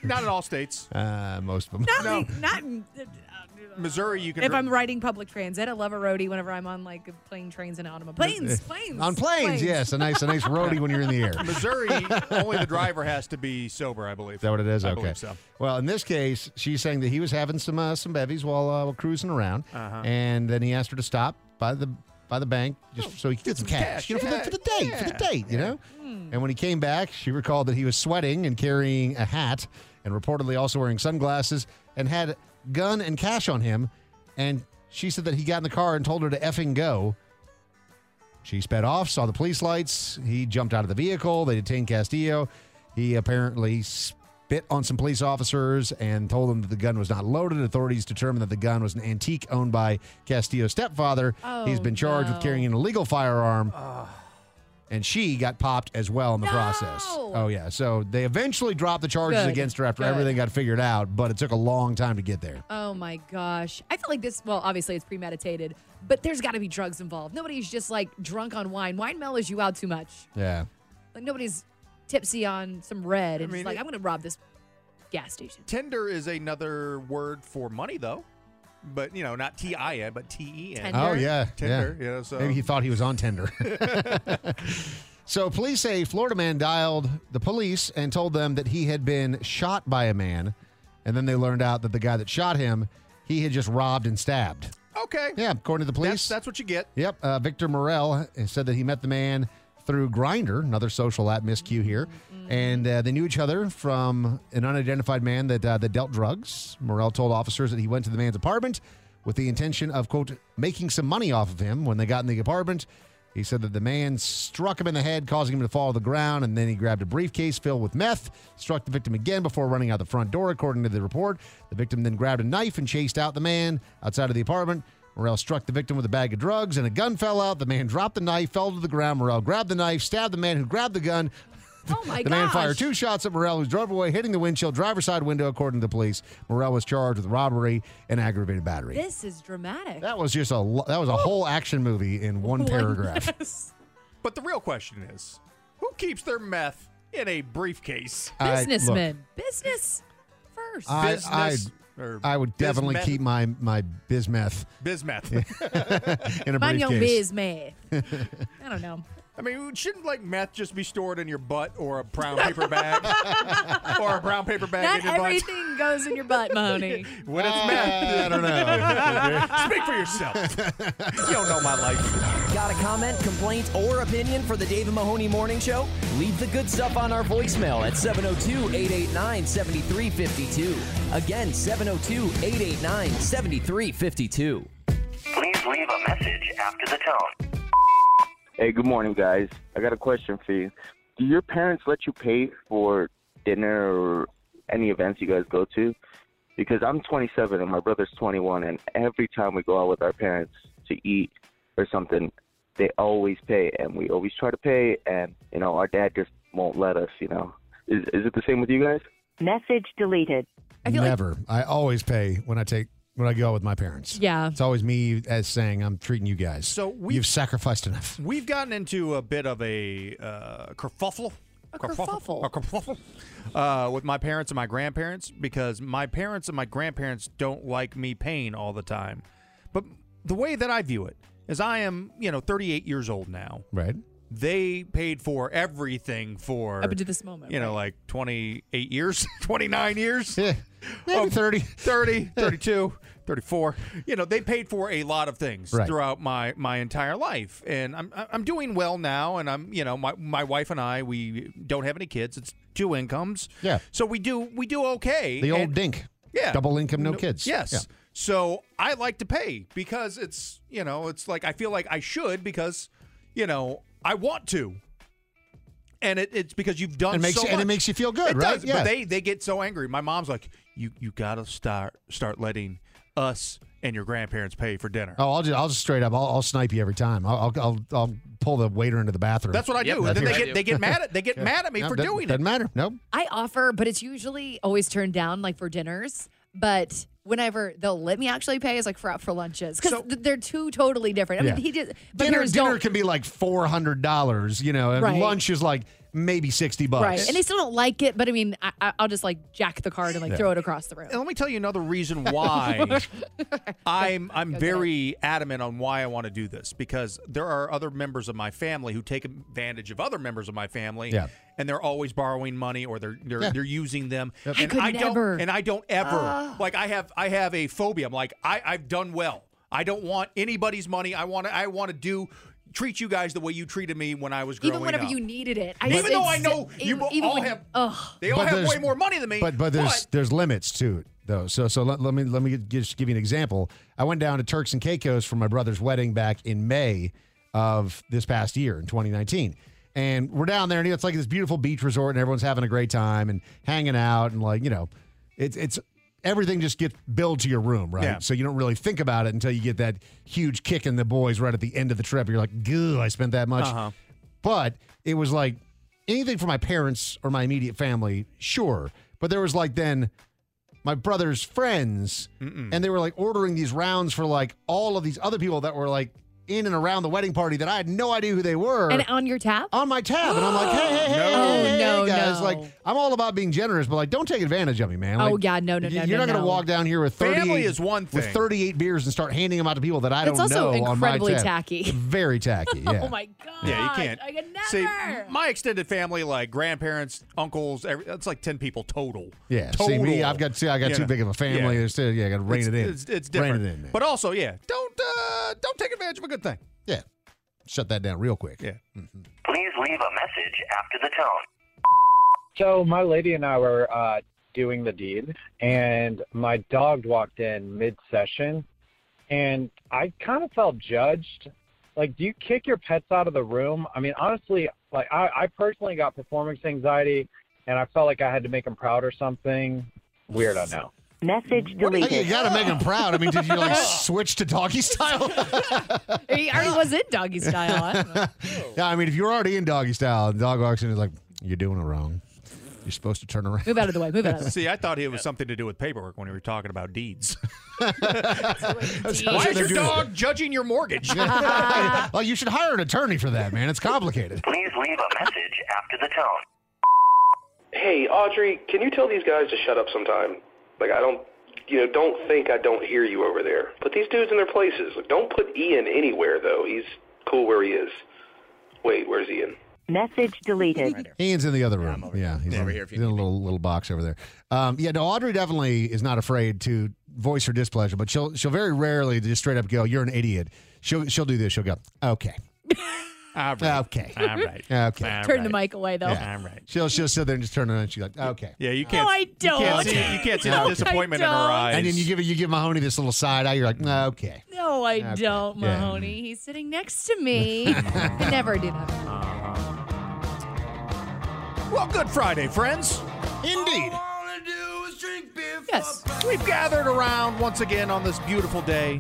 Not in all states. Most of them. Not in, Missouri, you can. if I'm riding public transit, I love a roadie whenever I'm on like plane, trains, and automobiles. Planes. On planes, yes. A nice roadie when you're in the air. Missouri, only the driver has to be sober, I believe. Is that what it is? I Okay. believe so. Well, in this case, she's saying that he was having some bevies while cruising around, and then he asked her to stop by the bank just so he could get some cash, for the date, you know. And when he came back, she recalled that he was sweating and carrying a hat, and reportedly also wearing sunglasses, and had gun and cash on him. And she said that he got in the car and told her to effing go. She sped off, saw the police lights. He jumped out of the vehicle. They detained Castillo. He apparently spit on some police officers and told them that the gun was not loaded. Authorities determined that the gun was an antique owned by Castillo's stepfather. He's been charged with carrying an illegal firearm. And she got popped as well in the process. Oh, yeah. So they eventually dropped the charges against her after everything got figured out, but it took a long time to get there. Oh, my gosh. I feel like this, well, obviously it's premeditated, but there's got to be drugs involved. Nobody's just like drunk on wine. Wine mellows you out too much. Yeah. Like nobody's tipsy on some red and just like, I'm going to rob this gas station. Tinder is another word for money, though. But, not T-I-N, but T-E-N. Oh, yeah. Tinder. Yeah. So. Maybe he thought he was on Tinder. So police say Florida man dialed the police and told them that he had been shot by a man. And then they learned out that the guy that shot him, he had just robbed and stabbed. Okay. Yeah, according to the police. That's what you get. Yep. Victor Morel said that he met the man through Grindr, another social app, miscue here. And they knew each other from an unidentified man that dealt drugs. Morel told officers that he went to the man's apartment with the intention of, quote, making some money off of him. When they got in the apartment, he said that the man struck him in the head, causing him to fall to the ground, and then he grabbed a briefcase filled with meth, struck the victim again before running out the front door, according to the report. The victim then grabbed a knife and chased out the man outside of the apartment. Morel struck the victim with a bag of drugs, and a gun fell out. The man dropped the knife, fell to the ground. Morel grabbed the knife, stabbed the man who grabbed the gun. Oh, my The man fired 2 shots at Morel, who drove away, hitting the windshield driver's side window, according to the police. Morel was charged with robbery and aggravated battery. This is dramatic. That was just a whole action movie in one paragraph. But the real question is, who keeps their meth in a briefcase? Businessmen. Business first. I would definitely keep my bismeth. Bismeth. In a Mind your briefcase. bismeth. I don't know. I mean, shouldn't meth just be stored in your butt or a brown paper bag? Or a brown paper bag Not in your butt? everything goes in your butt, Mahoney. When it's meth. I don't know. Speak for yourself. You don't know my life. Got a comment, complaint, or opinion for the Dave and Mahoney Morning Show? Leave the good stuff on our voicemail at 702-889-7352. Again, 702-889-7352. Please leave a message after the tone. Hey, good morning, guys. I got a question for you. Do your parents let you pay for dinner or any events you guys go to? Because I'm 27 and my brother's 21, and every time we go out with our parents to eat or something, they always pay, and we always try to pay, and, our dad just won't let us, Is it the same with you guys? Message deleted. Never. I always pay when I go out with my parents. Yeah. It's always me as saying, I'm treating you guys. So you've sacrificed enough. We've gotten into a bit of a kerfuffle. A kerfuffle. A kerfuffle with my parents and my grandparents, because my parents and my grandparents don't like me paying all the time. But the way that I view it is I am, 38 years old now. Right. They paid for everything for Up until this moment. like 28 years, 29 years. Yeah. Maybe 30. 30, 32, 34. They paid for a lot of things throughout my entire life. And I'm doing well now, and I'm, my wife and I, we don't have any kids. It's 2 incomes. Yeah. So we do okay. The old dink. Yeah. Double income, no kids. Yes. Yeah. So I like to pay because it's, it's like I feel like I should because, I want to. And it's because you've done so much. And it makes you feel good, it right? Does, Yeah. But they get so angry. My mom's like, you got to start letting us and your grandparents pay for dinner. Oh, I'll just straight up. I'll snipe you every time. I'll pull the waiter into the bathroom. That's what I do. And then they get mad at me for doing it. Doesn't matter. Nope. I offer, but it's usually always turned down, like for dinners. But whenever they'll let me actually pay is like for lunches, because they're two totally different. I mean, he did. But Dinner can be like $400, and Right. lunch is like maybe $60. Right. And they still don't like it, but I mean, I'll just like jack the card and like throw it across the room. And let me tell you another reason why I'm very adamant on why I want to do this, because there are other members of my family who take advantage of other members of my family, and they're always borrowing money or they're using them. Yep. And I don't ever like I have a phobia. I'm like I've done well. I don't want anybody's money. I want to treat you guys the way you treated me when I was growing up. Even whenever you needed it. Even though I know you all have way more money than me. But there's limits to it though. So let me just give you an example. I went down to Turks and Caicos for my brother's wedding back in May of this past year in 2019. And we're down there, and it's like this beautiful beach resort, and everyone's having a great time and hanging out, and like, you know, it's everything just gets billed to your room, right? Yeah. So you don't really think about it until you get that huge kick in the boys right at the end of the trip. You're like, "Goo, I spent that much." But it was like anything for my parents or my immediate family, sure. But there was like then my brother's friends, and they were like ordering these rounds for like all of these other people that were like in and around the wedding party that I had no idea who they were. And on your tab? On my tab. And I'm like, hey, guys. Like, I'm all about being generous, but like, don't take advantage of me, man. Like, no. You're not going to walk down here with 38, family is one thing. With 38 beers and start handing them out to people that I don't know It's also on my incredibly tab. tacky. Very tacky, yeah. Oh, my God. Yeah, you can't. I could never. See, my extended family, like grandparents, uncles, it's like 10 people total. Yeah, total. see me, I got too big of a family. Yeah. I got to rein it in. It's different. Rein it in, man. But also, don't take advantage of a good thing. Yeah. Shut that down real quick. Yeah. Please leave a message after the tone. So my lady and I were doing the deed, and my dog walked in mid-session, and I kind of felt judged. Like, do you kick your pets out of the room? I mean, honestly, like I personally got performance anxiety, and I felt like I had to make them proud or something. Weird, I know. Message deleted. You got to make them proud. I mean, did you like switch to doggy style? He already was in doggy style. I don't know. Yeah, I mean, if you're already in doggy style, the dog walks in and is like, you're doing it wrong. You're supposed to turn around. Move out of the way. Move out of the way. See, I thought it was something to do with paperwork when we were talking about deeds. Why Why is your dog judging your mortgage? Well, you should hire an attorney for that, man. It's complicated. Please leave a message after the tone. Hey, Audrey, can you tell these guys to shut up sometime? Like, don't think I don't hear you over there. Put these dudes in their places. Like, don't put Ian anywhere, though. He's cool where he is. Wait, where's Ian? Message deleted. Ian's in the other room. Yeah, he's in a little box over there. Audrey definitely is not afraid to voice her displeasure, but she'll very rarely just straight up go, "You're an idiot." She'll do this. She'll go, "Okay." All right. Okay. All right. Okay. Turn the mic away, though. Yeah. All right. She'll sit there and just turn around and she's like, "Okay." Yeah, you can't. No, I don't. You can't see the disappointment in her eyes. And then you give Mahoney this little side eye. You're like, "Okay." No, I don't, Mahoney. He's sitting next to me. I never do that. Well, good Friday, friends. Indeed. Yes. We've gathered around once again on this beautiful day.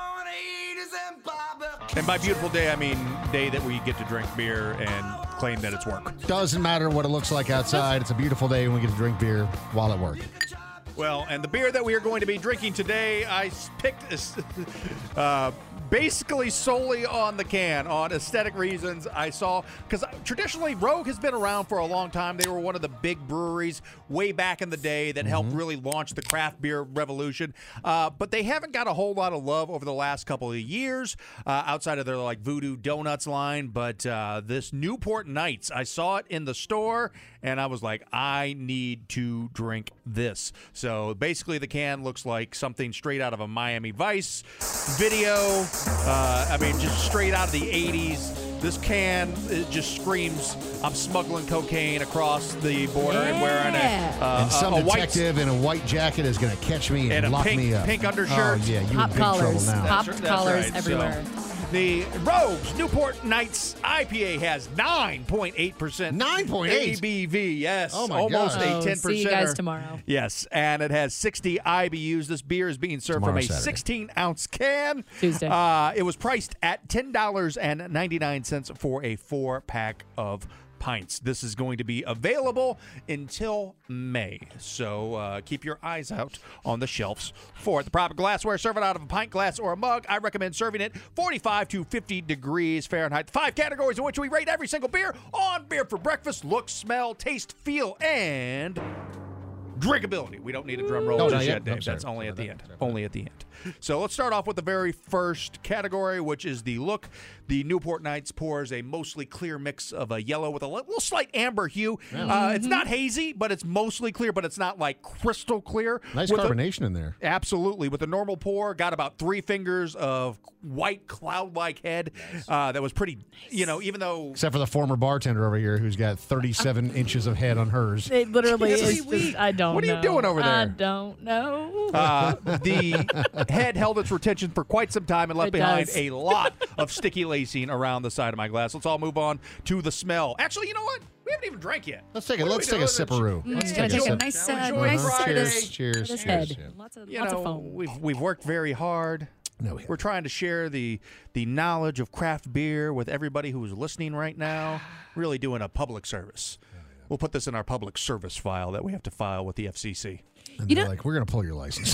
And by beautiful day, I mean day that we get to drink beer and claim that it's work. Doesn't matter what it looks like outside. It's a beautiful day when we get to drink beer while at work. Well, and the beer that we are going to be drinking today, I picked basically solely on the can, on aesthetic reasons. I saw, because traditionally Rogue has been around for a long time. They were one of the big breweries way back in the day that helped really launch the craft beer revolution. But they haven't got a whole lot of love over the last couple of years outside of their like Voodoo Donuts line. But this Newport Nights, I saw it in the store and I was like, I need to drink this. So basically the can looks like something straight out of a Miami Vice video. Just straight out of the 80s. This can, it just screams, I'm smuggling cocaine across the border and wearing and some detective in a white jacket is going to catch me and lock me up. Pink undershirt. Oh, yeah, you're Pop in big collars. trouble now. Pop collars everywhere. So, the Rogue's Newport Nights IPA has 9.8%. 9.8? ABV, yes. Oh, my almost God. a 10%. See you guys tomorrow. Yes, and it has 60 IBUs. This beer is being served Tomorrow, from a Saturday. 16-ounce can. Tuesday. It was priced at $10.99 for a 4-pack of pints. This is going to be available until May, so keep your eyes out on the shelves for it. The proper glassware, serve it out of a pint glass or a mug. I recommend serving it 45 to 50 degrees Fahrenheit. 5 categories in which we rate every single beer on Beer for Breakfast: look, smell, taste, feel, and drinkability. We don't need a drum roll just yet, Dave. That's only at the end. Only at the end. So let's start off with the very first category, which is the look. The Newport Nights pours a mostly clear mix of a yellow with a little slight amber hue. It's not hazy, but it's mostly clear, but it's not like crystal clear. Nice carbonation in there. Absolutely. With a normal pour, got about 3 fingers of white cloud-like head. That was pretty, even though... Except for the former bartender over here who's got 37 inches of head on hers. It literally is just, I don't know. What are you doing over there? I don't know. The head held its retention for quite some time and left behind a lot of sticky lacing around the side of my glass. Let's all move on to the smell. Actually, you know what? We haven't even drank yet. Let's take a sipperoo. Let's take a nice Cheers. Head. Lots of foam. We've worked very hard. We're trying to share the knowledge of craft beer with everybody who is listening right now. Really doing a public service. We'll put this in our public service file that we have to file with the FCC. And they're like, we're going to pull your license.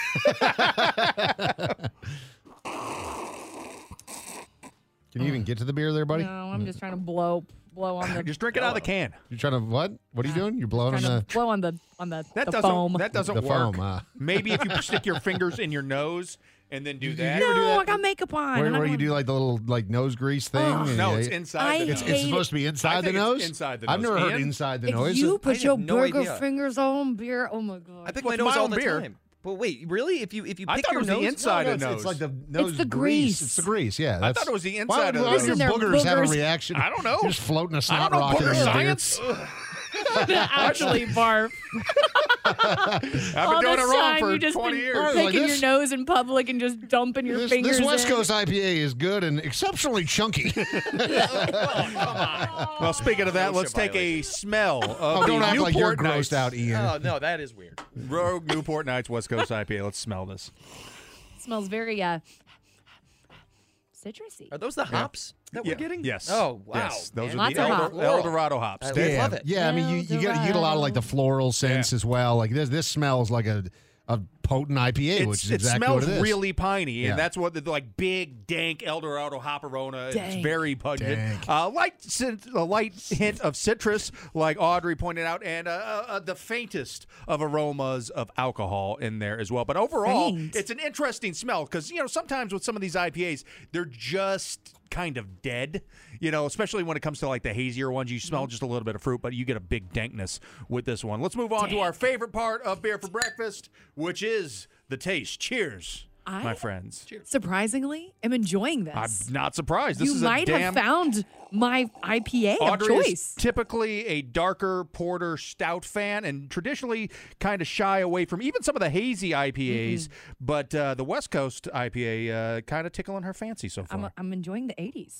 Can you even get to the beer there, buddy? No, I'm just trying to blow on the. Just drink it out of the can. You're trying to what? What are you doing? You're blowing on the. Blow on the foam. That doesn't The work. foam, Maybe if you stick your fingers in your nose and then do that. No, I got makeup on. Where you do like the little nose grease thing? and No, you- it's inside. It's supposed to be inside the nose? Inside the I've nose. never heard And inside the If nose. you put I your have no burger idea. fingers on beer, oh my god! I pick What's my nose my all own the beer? time. But wait, really? If you I pick thought your it was the nose, inside of nose. It's like the nose the grease. It's the grease, yeah. I thought it was the Why inside would of the your nose. Listen, they're boogers have a boogers. reaction? I don't know. You're just floating a I snot don't know rocket booger in your beer. science. Actually, barf. I've been All doing it this wrong time, for you just 20 been years. Like picking this? your nose in public and just dumping your fingers This West in. Coast IPA is good and exceptionally chunky. Well, speaking of that, let's take a smell of don't the act like you're Newport Nights. grossed out, Ian. Oh no, that is weird. Rogue Newport Nights West Coast IPA. Let's smell this. Smells very citrusy. Are those the hops that we're getting? Yes. Oh wow. Yes, those man. are the Lots of El Dorado hops. I love it. Yeah, I mean, you get a lot of like the floral scents as well. Like this smells like a potent IPA, which is exactly what it is. It smells really piney, Yeah. and that's what the like big, dank El Dorado Hop-Arona. It's Dank. very pungent. A light hint of citrus, like Audrey pointed out, and the faintest of aromas of alcohol in there as well. But overall, Faint. it's an interesting smell because, sometimes with some of these IPAs, they're just kind of dead, especially when it comes to like the hazier ones. You smell just a little bit of fruit, but you get a big dankness with this one. Let's move on to our favorite part of Beer for Breakfast, which is the taste. Cheers, my friends. Surprisingly, am enjoying this. I'm not surprised. This you is might have found my IPA Audrey of is choice. typically a darker porter stout fan and traditionally kind of shy away from even some of the hazy IPAs, but the West Coast IPA kind of tickling her fancy so far. I'm enjoying the 80s.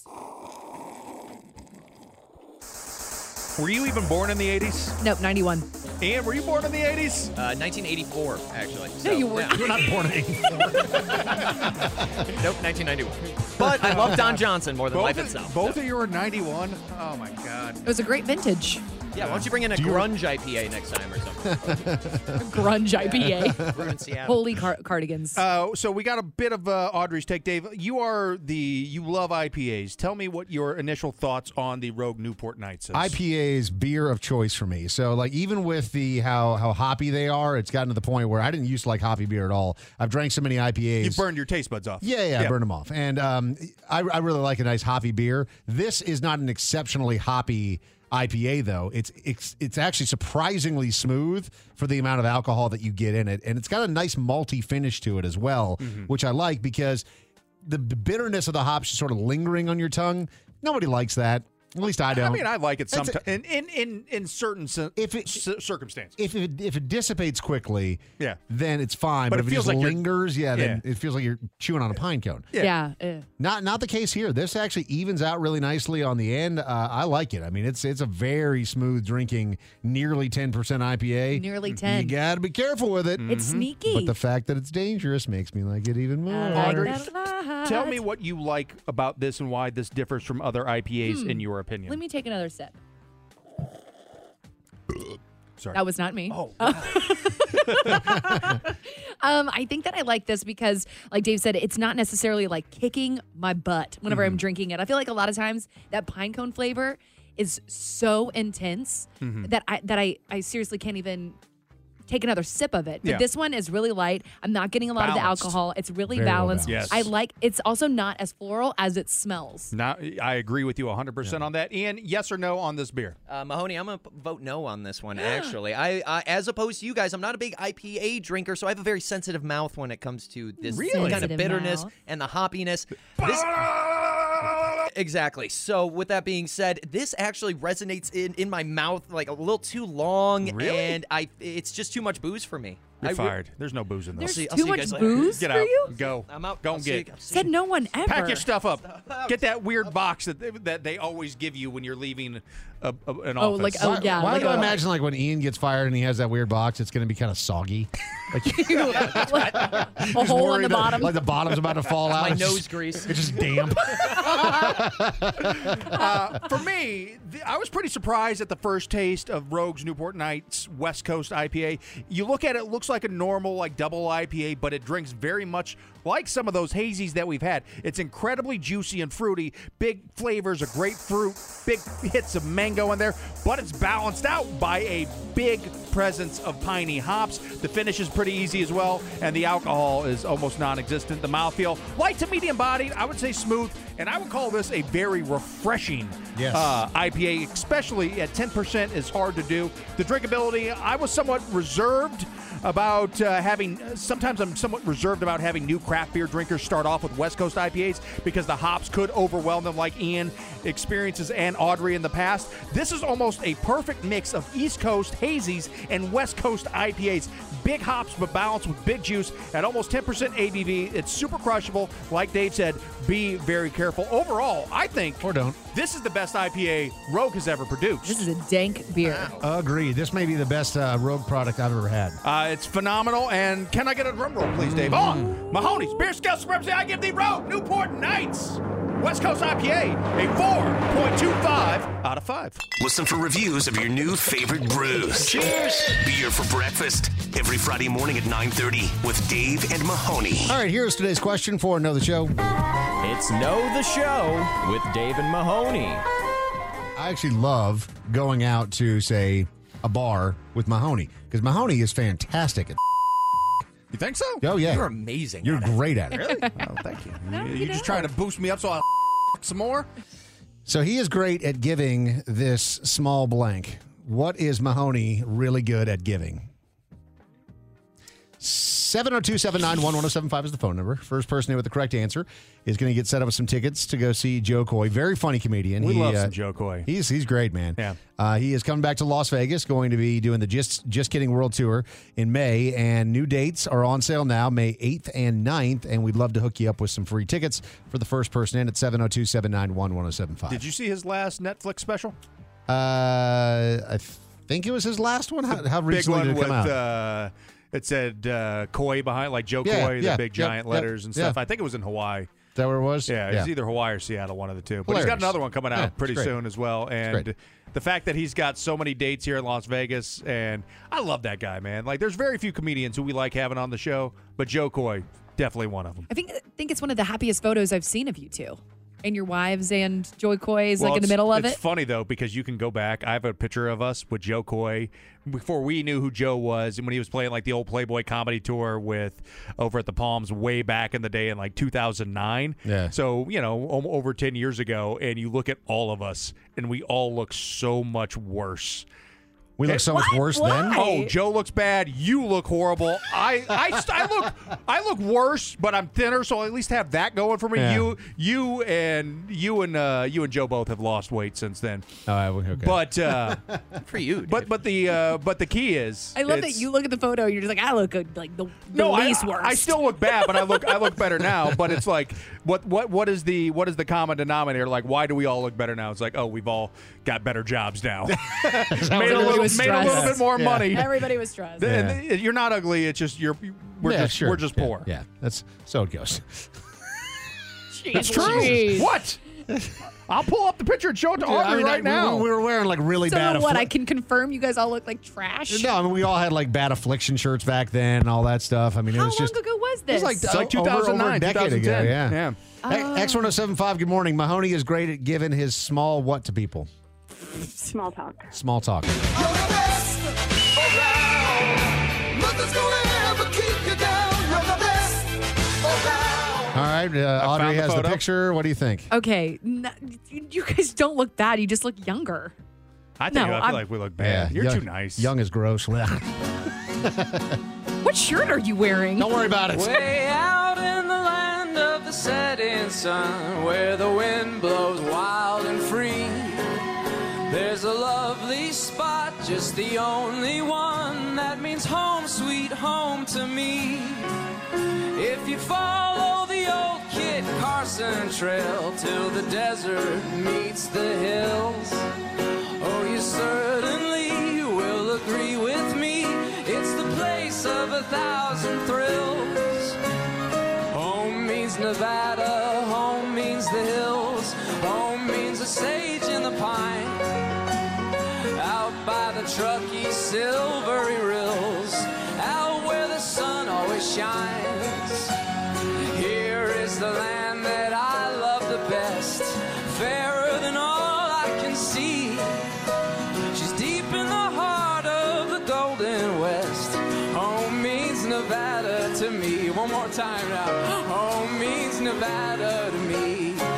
Were you even born in the 80s? Nope, 91. Ian, were you born in the 80s? 1984, actually. No, you weren't. Yeah. You're not born in 84. Nope, 1991. But I love Don Johnson more than life Both itself. of you were 91? Oh, my God. It was a great vintage. Yeah, why don't you bring in a grunge IPA next time or something? Grunge IPA. Brewed in Seattle. Holy cardigans. So we got a bit of Audrey's take. Dave, you love IPAs. Tell me what your initial thoughts on the Rogue Newport Nights is. IPA is beer of choice for me. So like even with the how hoppy they are, it's gotten to the point where I didn't used to like hoppy beer at all. I've drank so many IPAs. You burned your taste buds off. Yeah, I burned them off. And I really like a nice hoppy beer. This is not an exceptionally hoppy IPA, though. It's actually surprisingly smooth for the amount of alcohol that you get in it. And it's got a nice malty finish to it as well, which I like because the bitterness of the hops is sort of lingering on your tongue. Nobody likes that. At least I don't. I mean, I like it sometimes in certain circumstances. If it dissipates quickly, yeah, then it's fine. But if it it feels just like lingers, then it feels like you're chewing on a pine cone. Yeah. Not the case here. This actually evens out really nicely on the end. I like it. I mean, it's a very smooth drinking, nearly 10% IPA. Nearly 10. You got to be careful with it. It's sneaky. But the fact that it's dangerous makes me like it even more. Audrey, tell me what you like about this and why this differs from other IPAs in your opinion. Let me take another sip. sorry. That was not me. Oh, I think that I like this because, like Dave said, it's not necessarily like kicking my butt whenever I'm drinking it. I feel like a lot of times that pine cone flavor is so intense that I seriously can't even take another sip of it. But this one is really light. I'm not getting a lot of the alcohol. It's really Very well balanced. balanced. I like. It's also not as floral as it smells. Now, I agree with you 100% on that. Ian, yes or no on this beer? Mahoney, I'm going to vote no on this one, actually. I as opposed to you guys, I'm not a big IPA drinker, so I have a very sensitive mouth when it comes to this kind of Sensitive bitterness mouth. and the hoppiness. Exactly. So with that being said, this actually resonates in my mouth like a little too long, and it's just too much booze for me. You're fired. There's no booze in this. There's I'll too see you much guys later. booze Get for out. you? Go. I'm out. Go I'll and see get. you- Said no one ever. Pack your stuff up. Get that weird box that they always give you when you're leaving an office. Why do I imagine like when Ian gets fired and he has that weird box, it's going to be kind of soggy? Like, A hole in the bottom. Like the bottom's about to fall out. My It's nose just- grease. It's just damp. For me, I was pretty surprised at the first taste of Rogue's Newport Nights West Coast IPA. You look at it, it looks like a normal like double IPA, but it drinks very much like some of those hazies that we've had. It's incredibly juicy and fruity, big flavors of grapefruit, big hits of mango in there, but it's balanced out by a big presence of piney hops. The finish is pretty easy as well, and the alcohol is almost non-existent. The mouthfeel, light to medium bodied, I would say smooth, and I would call this a very refreshing IPA, especially at 10% is hard to do. The drinkability, I was somewhat reserved about sometimes I'm somewhat reserved about having new craft beer drinkers start off with West Coast IPAs because the hops could overwhelm them like Ian experiences and Audrey in the past. This is almost a perfect mix of East Coast hazies and West Coast IPAs. Big hops but balanced with big juice at almost 10% ABV. It's super crushable. Like Dave said, be very careful. Overall, I think this is the best IPA Rogue has ever produced. This is a dank beer. Agreed. This may be the best Rogue product I've ever had. It's phenomenal. And can I get a drum roll, please, Dave? On Mahoney's Beer Scale Supremacy, I give the Rogue Newport Nights West Coast IPA a 4.25 out of 5. Listen for reviews of your new favorite brews. Cheers! Beer for breakfast every Friday morning at 9:30 with Dave and Mahoney. All right, here's today's question for Know the Show. It's Know the Show with Dave and Mahoney. I actually love going out to, say, a bar with Mahoney because Mahoney is fantastic at. You think so? Oh, yeah. You're amazing. You're great at it. Really? Oh, thank you. You just trying to boost me up so I'll some more? So he is great at giving this small blank. What is Mahoney really good at giving? 702-791-1075 is the phone number. First person in with the correct answer is going to get set up with some tickets to go see Joe Coy. Very funny comedian. We love some Joe Coy. He's great, man. Yeah. He is coming back to Las Vegas, going to be doing the Just Kidding World Tour in May, and new dates are on sale now, May 8th and 9th, and we'd love to hook you up with some free tickets for the first person in at 702-791-1075. Did you see his last Netflix special? I think it was his last one. How recently did it come out? It said Coy behind, like Joe Coy, the big giant letters and stuff. I think it was in Hawaii. Is that where it was? Yeah, it's either Hawaii or Seattle, one of the two. But he's got another one coming out pretty soon as well. And the fact that he's got so many dates here in Las Vegas, and I love that guy, man. Like, there's very few comedians who we like having on the show, but Joe Coy, definitely one of them. I think it's one of the happiest photos I've seen of you two. And your wives and Joe Coy is like in the middle of it. It's funny, though, because you can go back. I have a picture of us with Joe Coy before we knew who Joe was, and when he was playing like the old Playboy comedy tour with over at the Palms way back in the day in like 2009. Yeah. So, over 10 years ago, and you look at all of us, and we all look so much worse. We look so much worse then? Oh, Joe looks bad. You look horrible. I look worse, but I'm thinner, so I at least have that going for me. Yeah. You and Joe both have lost weight since then. Oh, okay. But for you. But the key is I love that you look at the photo and you're just like, I look like the least worst. I still look bad, but I look better now. But it's like what is the common denominator? Like, why do we all look better now? It's like, oh, we've all got better jobs now. Made a little bit more money. Everybody was stressed. You're not ugly. It's just we're just poor. Yeah, that's so it goes. It's true. What? I'll pull up the picture and show it to Yeah, Audrey right now. We were wearing like really So bad. what? I can confirm you guys all look like trash. No, I mean we all had like bad affliction shirts back then and all that stuff. I mean, it How was long just ago was this? It's like 2009, over a decade ago. 2010. Yeah. X1075. Good morning. Mahoney is great at giving his small what to people? Small talk. Small talk. All right, Audrey found the has the photo. picture. What do you think? Okay, you guys don't look bad. You just look younger. I think No, I feel I'm- like we look bad. You're young, too nice. Young is gross. What shirt are you wearing? Don't worry about it. Way out in the land of the setting sun, where the wind blows wild and free, there's a lovely spot, just the only one that means home, sweet home to me. If you follow the old Kit Carson trail till the desert meets the hills, oh, you certainly will agree with me. It's the place of 1,000 thrills. Home means Nevada, home means the hills, home means the sage and the pine. Out by the Truckee silvery rills, out where the sun always shines. Here is the land that I love the best, fairer than all I can see. She's deep in the heart of the Golden West. Home means Nevada to me. One more time now. Home means Nevada to me.